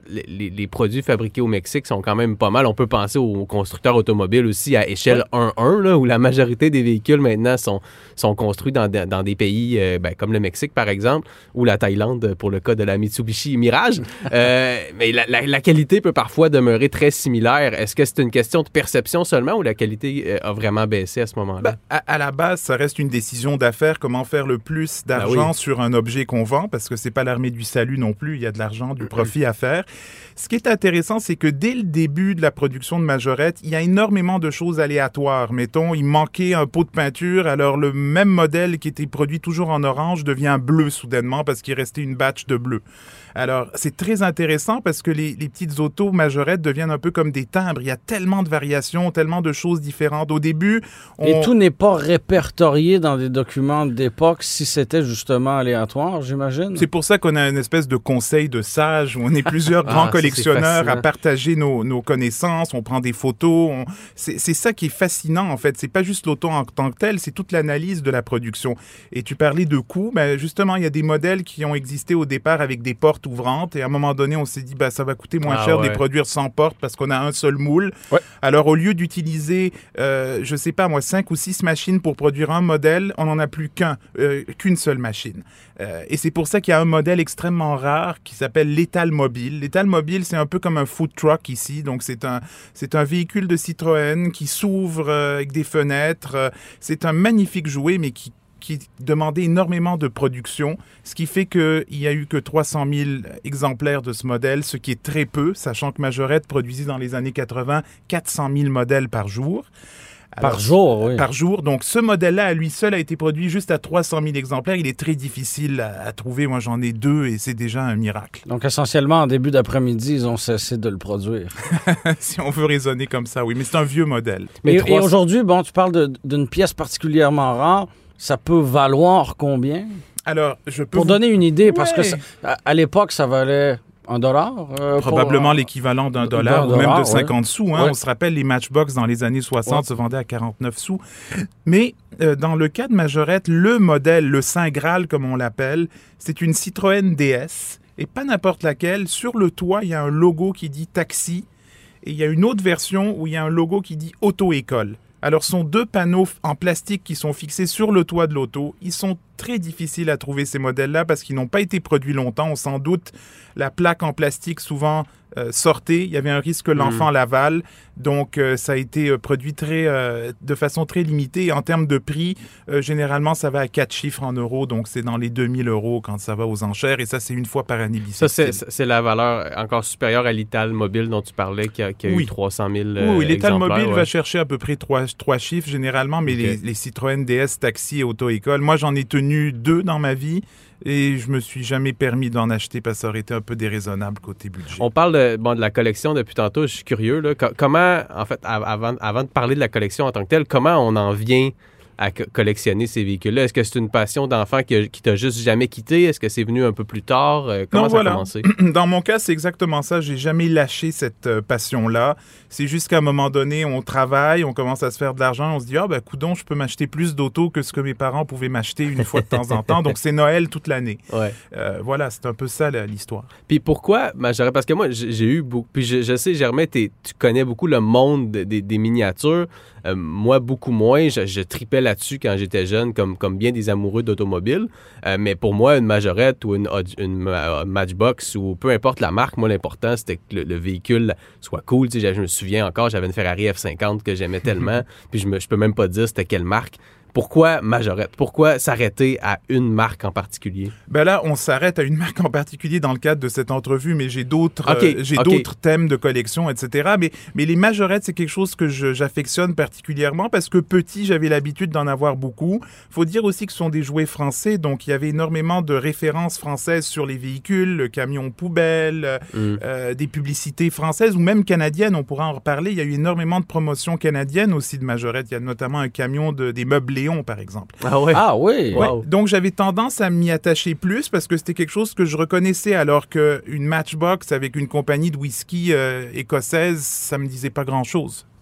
S3: les, les produits fabriqués au Mexique sont quand même pas mal. On peut penser aux constructeurs automobiles aussi à échelle ouais. un un, là, où la majorité des véhicules maintenant sont, sont construits dans, dans des pays euh, ben, comme le Mexique, par exemple, ou la Thaïlande pour le cas de la Mitsubishi Mirage. euh, mais la, la, la qualité peut parfois demeurer très similaire. Est-ce que c'est une question de perception seulement ou la qualité euh, a vraiment baissé à ce moment-là?
S4: Ben, à, à la base, ça reste une décision d'affaires. Comment faire le plus d'argent ben oui. sur un objet qu'on vend, parce que c'est pas l'armée du salut non plus. Il y a de l'argent, du profit à faire. Ce qui est intéressant, c'est que dès le début de la production de Majorette, il y a énormément de choses aléatoires. Mettons, il manquait un pot de peinture, alors le même modèle qui était produit toujours en orange devient bleu soudainement parce qu'il restait une batch de bleu. Alors, c'est très intéressant parce que les, les petites autos Majorette deviennent un peu comme des timbres. Il y a tellement de variations, tellement de choses différentes. Au début, on...
S2: Et tout n'est pas répertorié dans des documents d'époque si c'était justement aléatoire, j'imagine.
S4: C'est pour ça qu'on a une espèce de conseil de sages où on est plusieurs grands ah, collectionneurs à partager nos, nos connaissances. On prend des photos. On... C'est, c'est ça qui est fascinant, en fait. C'est pas juste l'auto en tant que telle, c'est toute l'analyse de la production. Et tu parlais de coûts. Ben, justement, il y a des modèles qui ont existé au départ avec des portes ouvrantes et à un moment donné, on s'est dit bah, ça va coûter moins ah, cher ouais. de les produire sans porte parce qu'on a un seul moule. Ouais. Alors, au lieu d'utiliser, euh, je sais pas moi, cinq ou six machines pour produire un modèle, on n'en a plus qu'un, euh, qu'une seule machine. Euh, et c'est pour ça qu'il y a un modèle extrêmement rare qui s'appelle l'étal mobile. L'étal mobile, c'est un peu comme un food truck ici. Donc, c'est un, c'est un véhicule de Citroën qui s'ouvre euh, avec des fenêtres. Euh, c'est un magnifique jouet, mais qui qui demandait énormément de production, ce qui fait qu'il n'y a eu que trois cent mille exemplaires de ce modèle, ce qui est très peu, sachant que Majorette produisait dans les années quatre-vingt quatre cent mille modèles par jour. Alors,
S2: par jour, oui.
S4: Par jour. Donc, ce modèle-là, à lui seul, a été produit juste à trois cent mille exemplaires. Il est très difficile à, à trouver. Moi, j'en ai deux et c'est déjà un miracle.
S2: Donc, essentiellement, en début d'après-midi, ils ont cessé de le produire.
S4: Si on veut raisonner comme ça, oui. Mais c'est un vieux modèle.
S2: Mais et,
S4: trois...
S2: et aujourd'hui, bon, tu parles de, d'une pièce particulièrement rare. Ça peut valoir combien?
S4: Alors, je peux
S2: Pour
S4: vous...
S2: donner une idée,
S4: ouais.
S2: parce que ça, à, à l'époque, ça valait un dollar. Euh,
S4: Probablement pour, l'équivalent d'un dollar ou même de cinquante
S2: ouais.
S4: sous. Hein.
S2: Ouais.
S4: On se rappelle, les Matchbox dans les années soixante ouais. se vendaient à quarante-neuf sous. Mais euh, dans le cas de Majorette, le modèle, le Saint Graal, comme on l'appelle, c'est une Citroën D S. Et pas n'importe laquelle. Sur le toit, il y a un logo qui dit taxi. Et il y a une autre version où il y a un logo qui dit auto-école. Alors, ce sont deux panneaux en plastique qui sont fixés sur le toit de l'auto. Ils sont très difficiles à trouver, ces modèles-là, parce qu'ils n'ont pas été produits longtemps. On s'en doute, la plaque en plastique souvent euh, sortait. Il y avait un risque que l'enfant mmh. l'avale. Donc, euh, ça a été euh, produit très, euh, de façon très limitée. Et en termes de prix, euh, généralement, ça va à quatre chiffres en euros. Donc, c'est dans les deux mille euros quand ça va aux enchères. Et ça, c'est une fois par année bissextile.
S3: Ça, c'est, c'est la valeur encore supérieure à l'Ital Mobile dont tu parlais, qui a, qui a
S4: oui.
S3: eu trois cent mille
S4: euh, Oui, l'Ital Mobile
S3: ouais.
S4: va chercher à peu près trois, trois chiffres généralement, mais okay. les, les Citroën D S, taxi et auto-école, moi, j'en ai tenu deux dans ma vie. Et je me suis jamais permis d'en acheter parce que ça aurait été un peu déraisonnable côté budget.
S3: On parle de, bon, de la collection depuis tantôt. Je suis curieux. Là, Co- comment, en fait, avant, avant de parler de la collection en tant que telle, comment on en vient à co- collectionner ces véhicules-là? Est-ce que c'est une passion d'enfant qui, qui t'a juste jamais quitté? Est-ce que c'est venu un peu plus tard? Euh, comment
S4: non,
S3: ça
S4: voilà.
S3: a commencé?
S4: Dans mon cas, c'est exactement ça. J'ai jamais lâché cette euh, passion-là. C'est juste qu'à un moment donné, on travaille, on commence à se faire de l'argent, on se dit « Ah, ben, coudonc, je peux m'acheter plus d'autos que ce que mes parents pouvaient m'acheter une fois de temps en temps. » Donc, c'est Noël toute l'année.
S3: Ouais.
S4: Euh, voilà, c'est un peu ça, là, l'histoire.
S3: Puis pourquoi, Majorette? Parce que moi, j'ai, j'ai eu beaucoup... Puis je, je sais, Germain, tu connais beaucoup le monde de, de, des miniatures. Euh, moi, beaucoup moins. Je, je tripais là-dessus quand j'étais jeune, comme, comme bien des amoureux d'automobile. Euh, mais pour moi, une Majorette ou une, une, une Matchbox ou peu importe la marque, moi, l'important, c'était que le, le véhicule soit cool. Tu sais, je me souviens encore, j'avais une Ferrari F cinquante que j'aimais tellement. Puis je, me, je peux même pas dire c'était quelle marque. Pourquoi Majorette? Pourquoi s'arrêter à une marque en particulier?
S4: Ben là, on s'arrête à une marque en particulier dans le cadre de cette entrevue, mais j'ai d'autres,
S3: okay,
S4: euh, j'ai
S3: okay.
S4: d'autres thèmes de collection, et cetera. Mais, mais les Majorettes, c'est quelque chose que je, j'affectionne particulièrement parce que petit, j'avais l'habitude d'en avoir beaucoup. Faut dire aussi que ce sont des jouets français, donc il y avait énormément de références françaises sur les véhicules, le camion poubelle, mm. euh, des publicités françaises ou même canadiennes, on pourra en reparler. Il y a eu énormément de promotions canadiennes aussi de Majorette. Il y a notamment un camion de, des meubles Léon, par exemple.
S2: Ah, ouais. ah oui!
S4: Ouais.
S2: Wow.
S4: Donc, j'avais tendance à m'y attacher plus parce que c'était quelque chose que je reconnaissais, alors qu'une Matchbox avec une compagnie de whisky euh, écossaise, ça me disait pas grand-chose.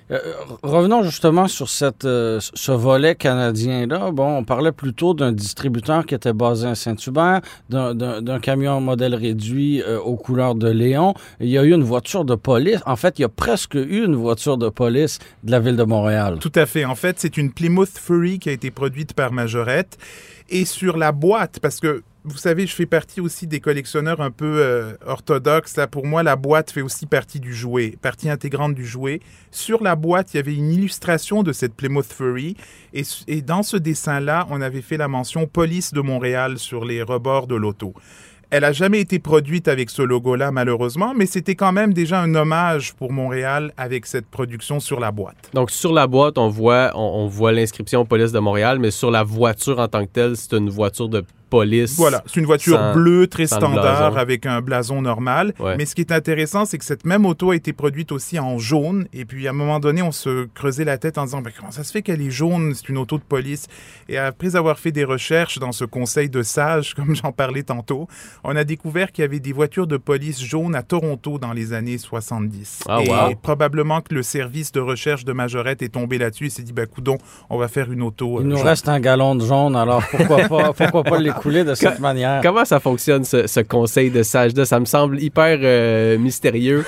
S2: Euh, revenons justement sur cette, euh, ce volet canadien-là. Bon, on parlait plutôt d'un distributeur qui était basé à Saint-Hubert, d'un, d'un, d'un camion modèle réduit euh, aux couleurs de Léon. Il y a eu une voiture de police. En fait, il y a presque eu une voiture de police de la Ville de Montréal.
S4: Tout à fait. En fait, c'est une Plymouth Fury qui a été produite par Majorette. Et sur la boîte, parce que vous savez, je fais partie aussi des collectionneurs un peu euh, orthodoxes. Là, pour moi, la boîte fait aussi partie du jouet, partie intégrante du jouet. Sur la boîte, il y avait une illustration de cette Plymouth Fury. Et, et dans ce dessin-là, on avait fait la mention « Police de Montréal » sur les rebords de l'auto. Elle n'a jamais été produite avec ce logo-là, malheureusement, mais c'était quand même déjà un hommage pour Montréal avec cette production sur la boîte.
S3: Donc, sur la boîte, on voit, on, on voit l'inscription « Police de Montréal », mais sur la voiture en tant que telle, c'est une voiture de police.
S4: Voilà, c'est une voiture
S3: sans,
S4: bleue très standard
S3: blason.
S4: Avec un blason normal. Ouais. Mais ce qui est intéressant, c'est que cette même auto a été produite aussi en jaune. Et puis, à un moment donné, on se creusait la tête en disant ben, « Comment ça se fait qu'elle est jaune? C'est une auto de police. » Et après avoir fait des recherches dans ce conseil de sages, comme j'en parlais tantôt, on a découvert qu'il y avait des voitures de police jaunes à Toronto dans les années soixante-dix.
S3: Ah,
S4: et
S3: wow.
S4: probablement que le service de recherche de Majorette est tombé là-dessus et s'est dit ben, « Coudon, on va faire une auto. »
S2: Il nous
S4: jaune.
S2: reste un gallon de jaune, alors pourquoi pas, pourquoi pas les couler de cette
S3: Quand,
S2: manière.
S3: Comment ça fonctionne, ce, ce conseil de sages-là? Ça me semble hyper euh, mystérieux.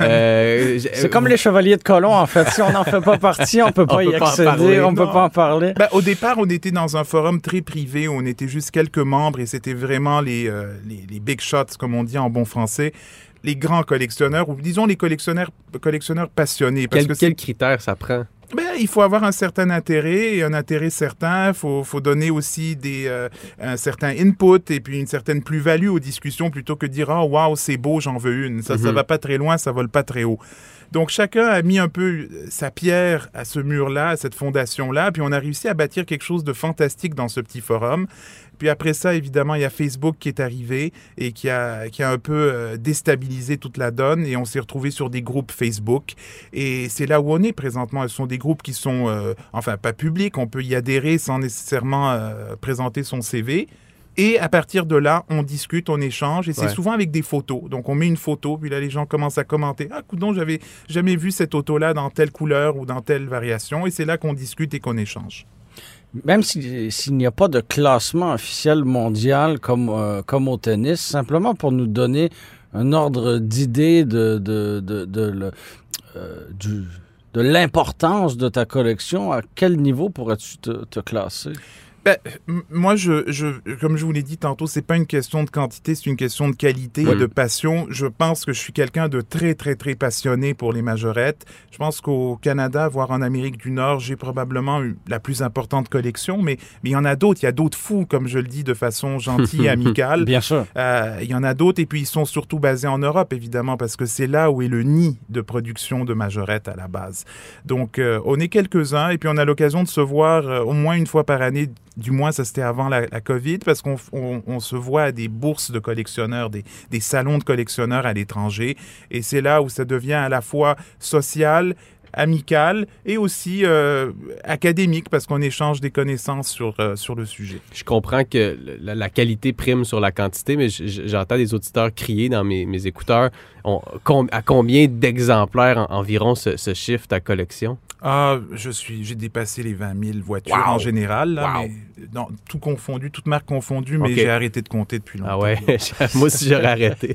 S3: Euh,
S2: c'est comme les chevaliers de colon, en fait. Si on n'en fait pas partie, on ne peut pas
S3: on
S2: y
S3: peut
S2: accéder,
S3: pas parler,
S2: on ne peut pas en parler.
S4: Ben, au départ, on était dans un forum très privé où on était juste quelques membres et c'était vraiment les, euh, les, les big shots, comme on dit en bon français. Les grands collectionneurs, ou disons les collectionneurs, collectionneurs passionnés. Parce
S3: Quel,
S4: que
S3: quel critère ça prend?
S4: Ben, il faut avoir un certain intérêt et un intérêt certain. Il faut, faut donner aussi des, euh, un certain input et puis une certaine plus-value aux discussions plutôt que de dire « Ah, oh, wow, c'est beau, j'en veux une. » Ça, mm-hmm. ça va pas très loin, ça vole pas très haut. Donc, chacun a mis un peu sa pierre à ce mur-là, à cette fondation-là, puis on a réussi à bâtir quelque chose de fantastique dans ce petit forum. Puis après ça, évidemment, il y a Facebook qui est arrivé et qui a, qui a un peu euh, déstabilisé toute la donne et on s'est retrouvé sur des groupes Facebook. Et c'est là où on est présentement. Ce sont des groupes qui sont, euh, enfin, pas publics. On peut y adhérer sans nécessairement euh, présenter son C V. Et à partir de là, on discute, on échange, et c'est ouais. souvent avec des photos. Donc, on met une photo, puis là, les gens commencent à commenter. « Ah, coudonc, j'avais jamais vu cette auto-là dans telle couleur ou dans telle variation. » Et c'est là qu'on discute et qu'on échange.
S2: Même si, s'il n'y a pas de classement officiel mondial comme, euh, comme au tennis, simplement pour nous donner un ordre d'idée de, de, de, de, de, euh, du, de l'importance de ta collection, à quel niveau pourrais-tu te, te classer?
S4: Ben, moi, je, je, comme je vous l'ai dit tantôt, c'est pas une question de quantité, c'est une question de qualité
S3: oui.
S4: et de passion. Je pense que je suis quelqu'un de très, très, très passionné pour les majorettes. Je pense qu'au Canada, voire en Amérique du Nord, j'ai probablement eu la plus importante collection, mais, mais il y en a d'autres. Il y a d'autres fous, comme je le dis, de façon gentille et amicale.
S2: Bien sûr.
S4: Euh, il y en a d'autres, et puis ils sont surtout basés en Europe, évidemment, parce que c'est là où est le nid de production de majorettes à la base. Donc, euh, on est quelques-uns, et puis on a l'occasion de se voir euh, au moins une fois par année. Du moins, ça c'était avant la, la COVID, parce qu'on on, on se voit à des bourses de collectionneurs, des, des salons de collectionneurs à l'étranger. Et c'est là où ça devient à la fois social, amical et aussi euh, académique, parce qu'on échange des connaissances sur, euh, sur le sujet.
S3: Je comprends que la, la qualité prime sur la quantité, mais j'entends des auditeurs crier dans mes, mes écouteurs. On, com, à combien d'exemplaires en, environ se, se chiffre ta collection?
S4: Ah, je suis, j'ai dépassé les vingt mille voitures
S3: wow.
S4: en général, là,
S3: wow.
S4: mais non, tout confondu, toutes marques confondues, mais
S3: okay.
S4: j'ai arrêté de compter depuis longtemps.
S3: Ah ouais, moi aussi j'aurais arrêté.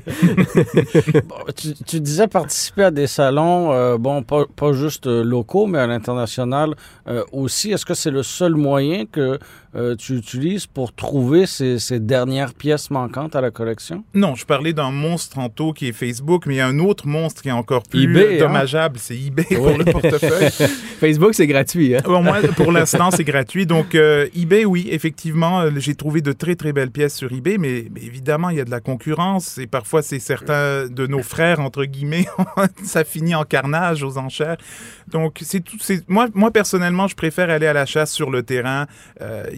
S2: Bon, tu, tu disais participer à des salons, euh, bon, pas, pas juste locaux, mais à l'international euh, aussi. Est-ce que c'est le seul moyen que euh, tu utilises pour trouver ces, ces dernières pièces manquantes à la collection?
S4: Non, je parlais d'un monstre tantôt qui est Facebook, mais il y a un autre monstre qui est encore plus
S2: eBay,
S4: dommageable, hein? C'est eBay pour
S3: oui.
S4: le portefeuille.
S3: Facebook, c'est gratuit. Hein?
S4: Bon, moi, pour l'instant, c'est gratuit. Donc, euh, eBay, oui, effectivement, euh, j'ai trouvé de très, très belles pièces sur eBay, mais, mais évidemment, il y a de la concurrence et parfois, c'est certains de nos frères, entre guillemets, ça finit en carnage aux enchères. Donc, c'est tout. C'est, moi, moi, personnellement, je préfère aller à la chasse sur le terrain. Euh, il y a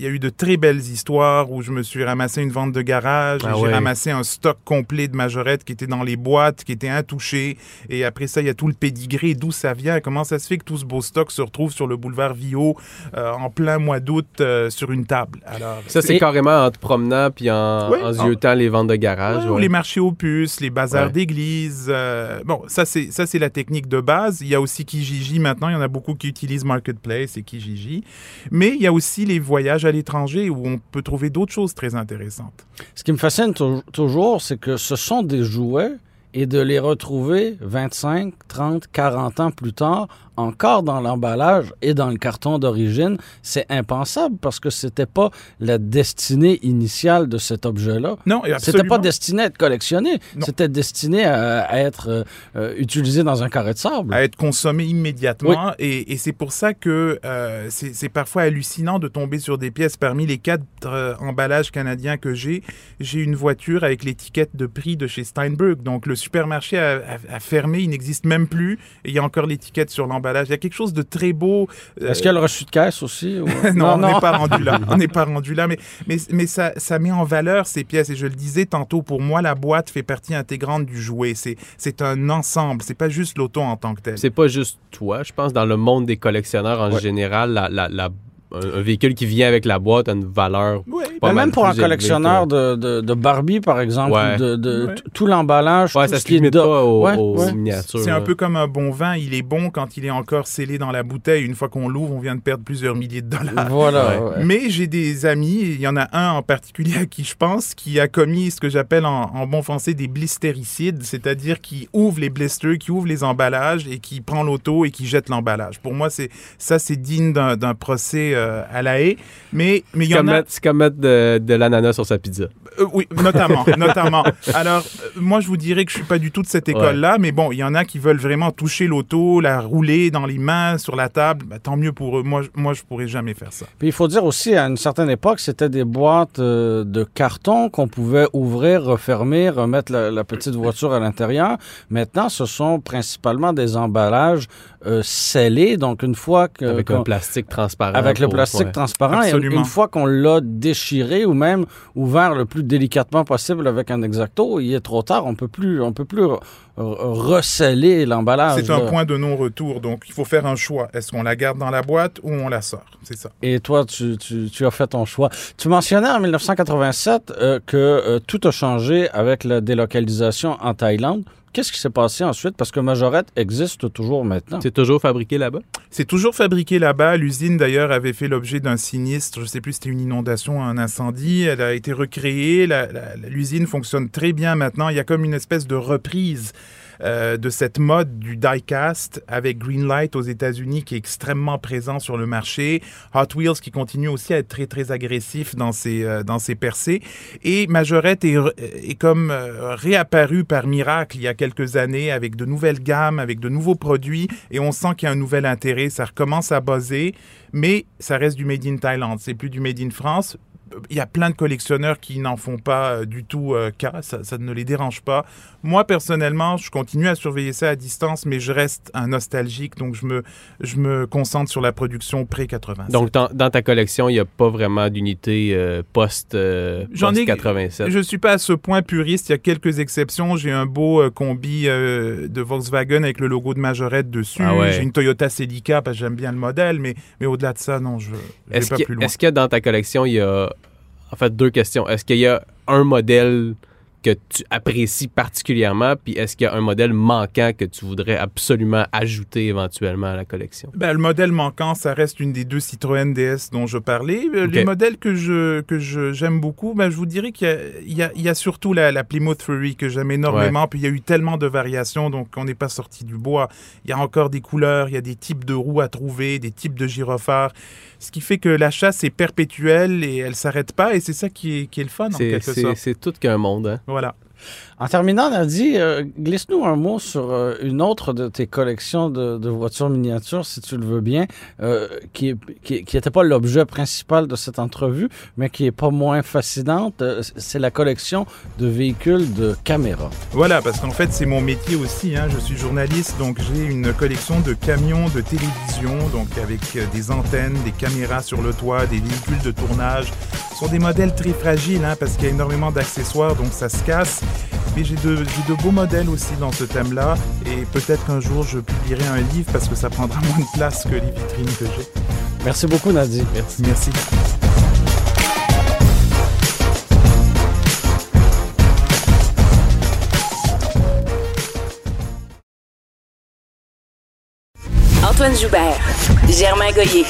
S4: a eu de très belles histoires où je me suis ramassé une vente de garage,
S3: Ah
S4: et
S3: ouais.
S4: j'ai ramassé un stock complet de majorettes qui étaient dans les boîtes, qui étaient intouchées. Et après ça, il y a tout le pédigré, d'où ça vient, comment ça se fait que tout ce beau stock se retrouve sur le boulevard Viau euh, en plein mois d'août euh, sur une table. Alors,
S3: Ça, c'est
S2: Et-
S3: carrément en te promenant puis en,
S4: Ouais.
S3: en ziotant les ventes de garage.
S4: Ouais, ou
S3: ouais.
S4: les marchés aux puces, les bazars
S3: Ouais.
S4: d'église. euh, bon, ça c'est ça c'est la technique de base. Il y a aussi Kijiji maintenant. Il y en a beaucoup qui utilisent Marketplace et Kijiji. Mais il y a aussi les voyages à l'étranger où on peut trouver d'autres choses très intéressantes.
S2: Ce qui me fascine tou- toujours, c'est que ce sont des jouets et de les retrouver vingt-cinq, trente, quarante ans plus tard, encore dans l'emballage et dans le carton d'origine, c'est impensable parce que c'était pas la destinée initiale de cet objet-là.
S4: Non, et
S2: C'était
S4: absolument.
S2: pas destiné à être collectionné,
S4: Non.
S2: c'était destiné à, à être euh, euh, utilisé dans un carré de sable.
S4: à être consommé immédiatement. Et, et c'est pour ça que euh, c'est c'est parfois hallucinant de tomber sur des pièces. Parmi les quatre euh, emballages canadiens que j'ai, j'ai une voiture avec l'étiquette de prix de chez Steinberg. Donc le supermarché a, a- a fermé, il n'existe même plus. Et il y a encore l'étiquette sur l'emballage. Il y a quelque chose de très beau. euh,
S2: Est-ce qu'il y a le reçu de caisse aussi? ou-
S4: non, on n'est pas rendu là. On n'est pas rendu là, mais, mais, mais ça, ça met en valeur ces pièces. Et je le disais tantôt, pour moi, la boîte fait partie intégrante du jouet. C'est, c'est un ensemble. C'est pas juste l'auto en tant que tel.
S3: C'est pas juste toi, je pense, dans le monde des collectionneurs en
S2: Ouais.
S3: général, la, la, la- un, un véhicule qui vient avec la boîte a une valeur.
S4: Ouais,
S3: Pas
S2: Mais
S3: mal
S2: même pour un
S3: plus élevé
S2: collectionneur
S3: que-
S2: de, de, de Barbie, par exemple,
S3: Ouais.
S2: ou de, de
S4: Ouais.
S2: t- tout l'emballage,
S3: Ouais,
S2: tout
S3: ça
S2: ce
S3: se
S2: qui est
S3: limite
S2: do-
S3: pas aux,
S2: Ouais,
S3: aux
S2: ouais.
S3: miniatures.
S4: C'est un
S3: là.
S4: peu comme un bon vin. Il est bon quand il est encore scellé dans la bouteille. Une fois qu'on l'ouvre, on vient de perdre plusieurs milliers de dollars.
S2: Voilà.
S3: Ouais.
S2: ouais.
S4: Mais j'ai des amis, et il y en a un en particulier à qui je pense, qui a commis ce que j'appelle en, en bon français des blistéricides, c'est-à-dire qui ouvre les blisters, qui ouvre les emballages et qui prend l'auto et qui jette l'emballage. Pour moi, c'est ça, c'est digne d'un, d'un procès euh, à la haie. Mais mais il
S3: C'est
S4: y en
S3: comme,
S4: a.
S3: mettre, c'est comme mettre de, de l'ananas sur sa pizza.
S4: Euh, oui, notamment, notamment. Alors, euh, moi, je vous dirais que je suis pas du tout de cette école-là, mais bon, il y en a qui veulent vraiment toucher l'auto, la rouler dans les mains, sur la table. Ben, tant mieux pour eux. Moi, je- moi, je pourrais jamais faire ça.
S2: Puis il faut dire aussi, à une certaine époque, c'était des boîtes euh, de carton qu'on pouvait ouvrir, refermer, remettre la, la petite voiture à l'intérieur. Maintenant, ce sont principalement des emballages euh, scellés. Donc, une fois que...
S3: Avec
S2: qu'on-
S3: un plastique transparent.
S2: avec le
S3: pour-
S2: plastique
S3: ouais.
S2: transparent. Et
S4: Absolument.
S2: une fois qu'on l'a déchiré ou même ouvert le plus délicatement possible avec un X-Acto, il est trop tard. On peut plus, on peut plus re- re- receller l'emballage.
S4: C'est un
S2: là.
S4: point de non-retour, donc il faut faire un choix. Est-ce qu'on la garde dans la boîte ou on la sort? C'est ça.
S2: Et toi, tu, tu, tu as fait ton choix. Tu mentionnais en dix-neuf cent quatre-vingt-sept euh, que euh, tout a changé avec la délocalisation en Thaïlande. Qu'est-ce qui s'est passé ensuite? Parce que Majorette existe toujours maintenant.
S3: C'est toujours fabriqué là-bas?
S4: C'est toujours fabriqué là-bas. L'usine, d'ailleurs, avait fait l'objet d'un sinistre. Je ne sais plus si c'était une inondation, un incendie. Elle a été recréée. La- la- l'usine fonctionne très bien maintenant. Il y a comme une espèce de reprise euh, de cette mode du die-cast avec Greenlight aux États-Unis qui est extrêmement présent sur le marché. Hot Wheels qui continue aussi à être très, très agressif dans ses, euh, dans ses percées. Et Majorette est, re- est comme euh, réapparu par miracle il y a quelques années avec de nouvelles gammes, avec de nouveaux produits. Et on sent qu'il y a un nouvel intérêt. Ça recommence à buzzer, mais ça reste du Made in Thailand. C'est plus du Made in France. Il y a plein de collectionneurs qui n'en font pas euh, du tout euh, cas, ça, ça ne les dérange pas. Moi, personnellement, je continue à surveiller ça à distance, mais je reste un nostalgique, donc je me, je me concentre sur la production pré-quatre-vingt-sept.
S3: Donc, dans, dans ta collection, il n'y a pas vraiment d'unité euh, post, euh,
S4: J'en ai-
S3: post-quatre-vingt-sept?
S4: Je ne suis pas à ce point puriste, il y a quelques exceptions. J'ai un beau euh, combi euh, de Volkswagen avec le logo de Majorette dessus.
S3: Ah ouais.
S4: J'ai une Toyota Celica parce que j'aime bien le modèle, mais, mais au-delà de ça, non, je ne vais
S3: Est-ce
S4: pas
S3: que,
S4: plus loin.
S3: est-ce que dans ta collection, il y a... En fait, deux questions. Est-ce qu'il y a un modèle que tu apprécies particulièrement, puis est-ce qu'il y a un modèle manquant que tu voudrais absolument ajouter éventuellement à la collection?
S4: Ben, le modèle manquant, ça reste une des deux Citroën D S dont je parlais. Euh,
S3: Ok.
S4: Les modèles que je que je, j'aime beaucoup, ben, je vous dirais qu'il y a, il y a, il y a surtout la, la Plymouth Fury que j'aime énormément. Puis il y a eu tellement de variations, donc on n'est pas sorti du bois. Il y a encore des couleurs, il y a des types de roues à trouver, des types de gyrophares. Ce qui fait que la chasse est perpétuelle et elle s'arrête pas. Et c'est ça qui est, qui est le fun, en
S3: C'est,
S4: quelque
S3: c'est,
S4: sorte.
S3: c'est tout qu'un monde, hein?
S4: Voilà.
S2: En terminant, Nadie, euh, glisse-nous un mot sur euh, une autre de tes collections de, de voitures miniatures, si tu le veux bien, euh, qui qui qui était pas l'objet principal de cette entrevue, mais qui est pas moins fascinante. Euh, c'est la collection de véhicules de caméras.
S4: Voilà, parce qu'en fait, c'est mon métier aussi. Hein. Je suis journaliste, donc j'ai une collection de camions de télévision, donc avec des antennes, des caméras sur le toit, des véhicules de tournage. Ce sont des modèles très fragiles, hein, parce qu'il y a énormément d'accessoires, donc ça se casse. Mais j'ai de, j'ai de beaux modèles aussi dans ce thème-là, et peut-être qu'un jour je publierai un livre parce que ça prendra moins de place que les vitrines que j'ai.
S2: Merci beaucoup, Nadie.
S4: Merci. Merci.
S1: Antoine Joubert, Germain Goyer.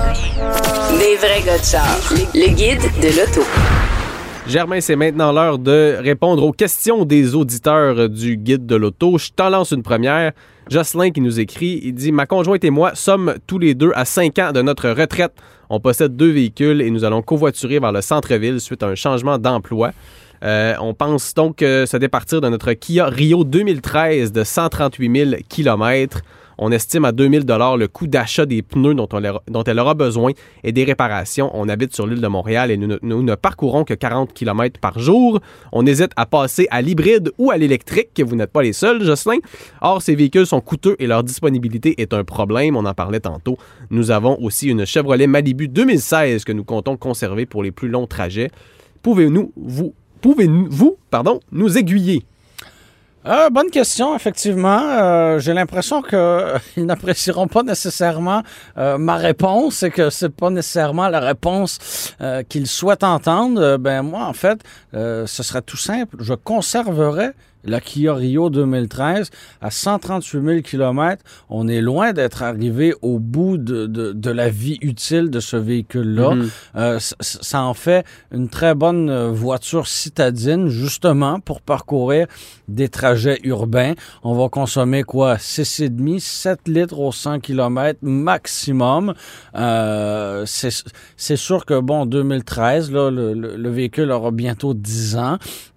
S1: Des vrais gars de char. Le guide de l'auto.
S3: Germain, c'est maintenant l'heure de répondre aux questions des auditeurs du Guide de l'auto. Je t'en lance une première. Jocelyn qui nous écrit, il dit « Ma conjointe et moi sommes tous les deux à cinq ans de notre retraite. On possède deux véhicules et nous allons covoiturer vers le centre-ville suite à un changement d'emploi. Euh, on pense donc euh, se départir de notre Kia Rio deux mille treize de cent trente-huit mille kilomètres. On estime à deux mille dollars le coût d'achat des pneus dont, on leur, dont elle aura besoin et des réparations. On habite sur l'île de Montréal et nous, nous, nous ne parcourons que quarante kilomètres par jour. On hésite à passer à l'hybride ou à l'électrique. Vous n'êtes pas les seuls, Jocelyn. Or, ces véhicules sont coûteux et leur disponibilité est un problème. On en parlait tantôt. Nous avons aussi une Chevrolet Malibu deux mille seize que nous comptons conserver pour les plus longs trajets. Pouvez-nous, vous, pouvez-vous, pardon, nous aiguiller?
S2: Euh, bonne question, effectivement. Euh, j'ai l'impression qu'ils euh, n'apprécieront pas nécessairement euh, ma réponse et que c'est pas nécessairement la réponse euh, qu'ils souhaitent entendre. Euh, ben moi, en fait, euh, ce serait tout simple. Je conserverais la Kia Rio deux mille treize à cent trente-huit mille kilomètres. On est loin d'être arrivé au bout de, de, de la vie utile de ce véhicule-là. Mm-hmm. Euh, c- ça en fait une très bonne voiture citadine, justement, pour parcourir des trajets urbains. On va consommer quoi? six virgule cinq, sept litres au cent kilomètres maximum. Euh, c'est, c'est sûr que, bon, deux mille treize, là, le, le, le véhicule aura bientôt dix ans.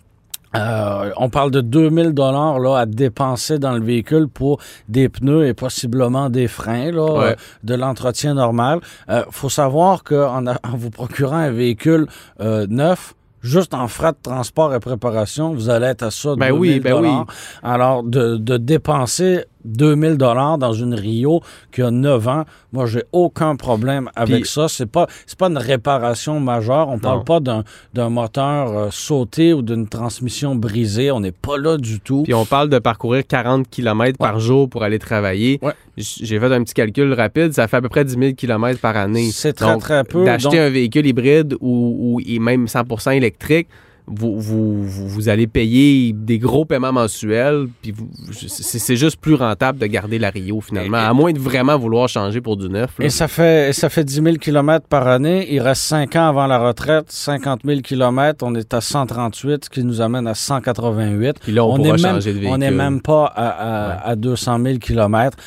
S2: Euh, on parle de deux mille dollars là à dépenser dans le véhicule pour des pneus et possiblement des freins là,
S3: ouais.
S2: euh, de l'entretien normal. Euh, faut savoir qu'en en vous procurant un véhicule euh, neuf, juste en frais de transport et préparation, vous allez être à ça de
S3: ben
S2: deux mille dollars.
S3: Oui, ben oui.
S2: Alors, de, de dépenser deux mille dollars dans une Rio qui a neuf ans, moi, j'ai aucun problème avec Puis, ça. C'est pas, c'est pas une réparation majeure. On parle non. pas d'un, d'un moteur euh, sauté ou d'une transmission brisée. On n'est pas là du tout.
S3: Puis on parle de parcourir quarante kilomètres ouais. par jour pour aller travailler.
S2: Ouais.
S3: J'ai fait un petit calcul rapide. Ça fait à peu près dix mille kilomètres par année.
S2: C'est très, donc, très peu.
S3: D'acheter
S2: donc...
S3: un véhicule hybride ou, ou même cent pour cent électrique, Vous, vous, vous, vous allez payer des gros paiements mensuels, puis vous, c'est, c'est juste plus rentable de garder la Rio, finalement, à moins de vraiment vouloir changer pour du neuf. Là.
S2: Et ça fait, ça fait dix mille kilomètres par année. Il reste cinq ans avant la retraite, cinquante mille kilomètres. On est à cent trente-huit, ce qui nous amène à cent quatre-vingt-huit.
S3: Puis là, on, on pourra changer
S2: même,
S3: de véhicule.
S2: On n'est même pas à, à, ouais. à deux cent mille kilomètres.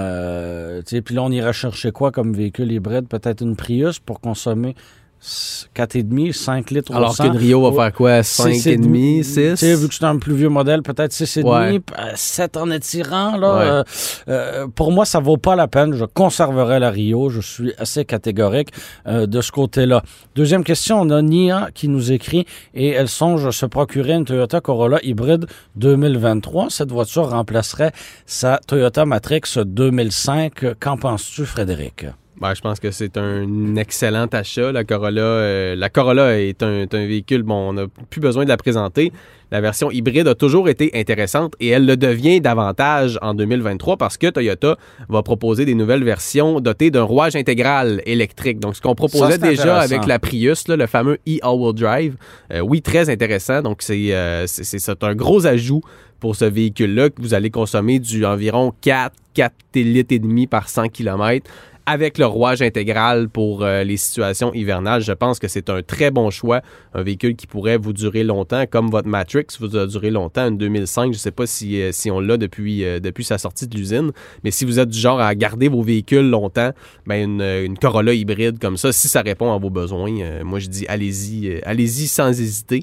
S2: Euh, puis là, on irait chercher quoi comme véhicule hybride? Peut-être une Prius pour consommer quatre virgule cinq, cinq litres au
S3: Alors
S2: cent.
S3: qu'une Rio va faire quoi? cinq virgule cinq, six?
S2: Tu sais, vu que c'est un plus vieux modèle, peut-être six virgule cinq,
S3: ouais.
S2: sept en étirant. Là,
S3: ouais.
S2: euh, euh, pour moi, ça vaut pas la peine. Je conserverai la Rio. Je suis assez catégorique euh, de ce côté-là. Deuxième question, on a Nia qui nous écrit et elle songe se procurer une Toyota Corolla hybride deux mille vingt-trois. Cette voiture remplacerait sa Toyota Matrix deux mille cinq. Qu'en penses-tu, Frédéric?
S3: Ben, je pense que c'est un excellent achat. La Corolla, euh, la Corolla est un, est un véhicule, bon, on n'a plus besoin de la présenter. La version hybride a toujours été intéressante et elle le devient davantage en deux mille vingt-trois parce que Toyota va proposer des nouvelles versions dotées d'un rouage intégral électrique. Donc, ce qu'on proposait Ça, déjà avec la Prius, là, le fameux e-all-wheel drive, euh, oui, très intéressant. Donc, c'est, euh, c'est, c'est, c'est un gros ajout pour ce véhicule-là que vous allez consommer du environ quatre, quatre litres et demi par cent kilomètres. Avec le rouage intégral pour euh, les situations hivernales, je pense que c'est un très bon choix. Un véhicule qui pourrait vous durer longtemps, comme votre Matrix vous a duré longtemps, une deux mille cinq. Je ne sais pas si, euh, si on l'a depuis, euh, depuis sa sortie de l'usine. Mais si vous êtes du genre à garder vos véhicules longtemps, ben une, une Corolla hybride comme ça, si ça répond à vos besoins, euh, moi je dis allez-y, euh, allez-y sans hésiter.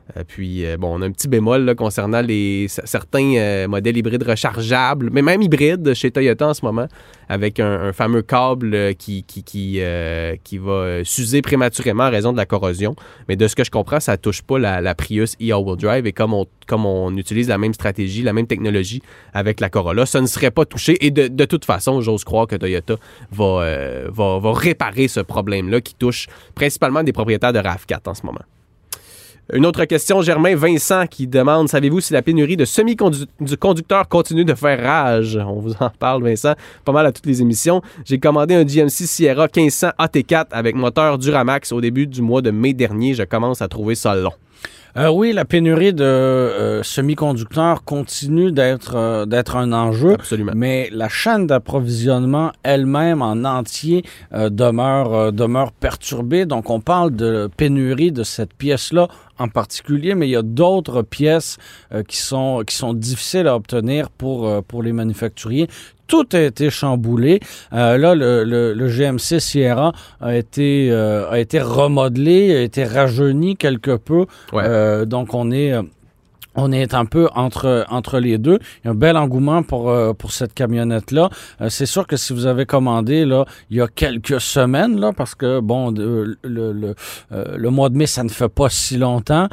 S3: Euh, puis, euh, bon, on a un petit bémol là, concernant les, certains euh, modèles hybrides rechargeables, mais même hybrides chez Toyota en ce moment, avec un, un fameux câble qui, qui, qui, euh, qui va s'user prématurément en raison de la corrosion. Mais de ce que je comprends, ça ne touche pas la, la Prius e-All-Wheel Drive. Et comme on, comme on utilise la même stratégie, la même technologie avec la Corolla, ça ne serait pas touché. Et de, de toute façon, j'ose croire que Toyota va, euh, va, va réparer ce problème-là qui touche principalement des propriétaires de RAV quatre en ce moment. Une autre question, Germain Vincent qui demande, savez-vous si la pénurie de semi-conducteurs continue de faire rage? On vous en parle, Vincent, pas mal à toutes les émissions. J'ai commandé un G M C Sierra quinze cents A T quatre avec moteur Duramax au début du mois de mai dernier. Je commence à trouver ça long.
S2: Euh, oui, la pénurie de euh, semi-conducteurs continue d'être euh, d'être un enjeu.
S3: Absolument.
S2: Mais la chaîne d'approvisionnement elle-même en entier euh, demeure euh, demeure perturbée. Donc, on parle de pénurie de cette pièce-là en particulier, mais il y a d'autres pièces euh, qui sont qui sont difficiles à obtenir pour euh, pour les manufacturiers. Tout a été chamboulé. Euh, là, le, le, le G M C Sierra a été euh, a été remodelé, a été rajeuni quelque peu.
S3: Ouais.
S2: Euh, donc, on est... Euh, On est un peu entre entre les deux. Il y a un bel engouement pour euh, pour cette camionnette-là. Euh, c'est sûr que si vous avez commandé là il y a quelques semaines là, parce que bon de, le le euh, le mois de mai ça ne fait pas si longtemps.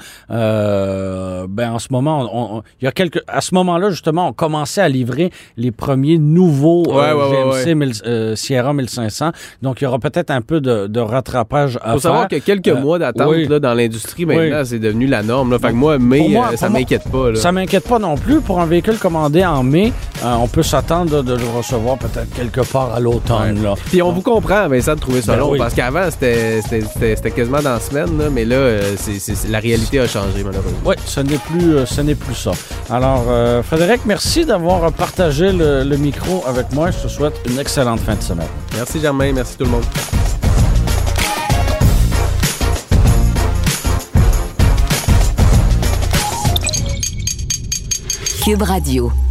S2: Euh, ben en ce moment on, on, il y a quelques à ce moment-là justement on commençait à livrer les premiers nouveaux
S3: ouais,
S2: euh,
S3: ouais,
S2: G M C
S3: ouais, ouais.
S2: mille, euh, Sierra mille cinq cents. Donc il y aura peut-être un peu de, de rattrapage à faire.
S3: Faut savoir que quelques
S2: euh,
S3: mois d'attente
S2: oui.
S3: là, dans l'industrie maintenant,
S2: oui.
S3: c'est devenu la norme. Là. Fait que moi, mai,
S2: moi,
S3: euh, ça m'inquiète. Pas, là.
S2: Ça m'inquiète pas non plus. Pour un véhicule commandé en mai, euh, on peut s'attendre de, de le recevoir peut-être quelque part à l'automne.
S3: Ouais.
S2: Là.
S3: Puis on vous comprend, Vincent, de trouver ça
S2: Ben
S3: long,
S2: oui.
S3: parce qu'avant, c'était, c'était, c'était, c'était quasiment dans la semaine, là, mais là, euh, c'est, c'est, la réalité a changé, malheureusement.
S2: Oui, ce n'est plus, euh, ce n'est plus ça. Alors, euh, Frédéric, merci d'avoir partagé le, le micro avec moi. Je te souhaite une excellente fin de semaine.
S3: Merci, Germain. Merci tout le monde.
S5: Cube Radio.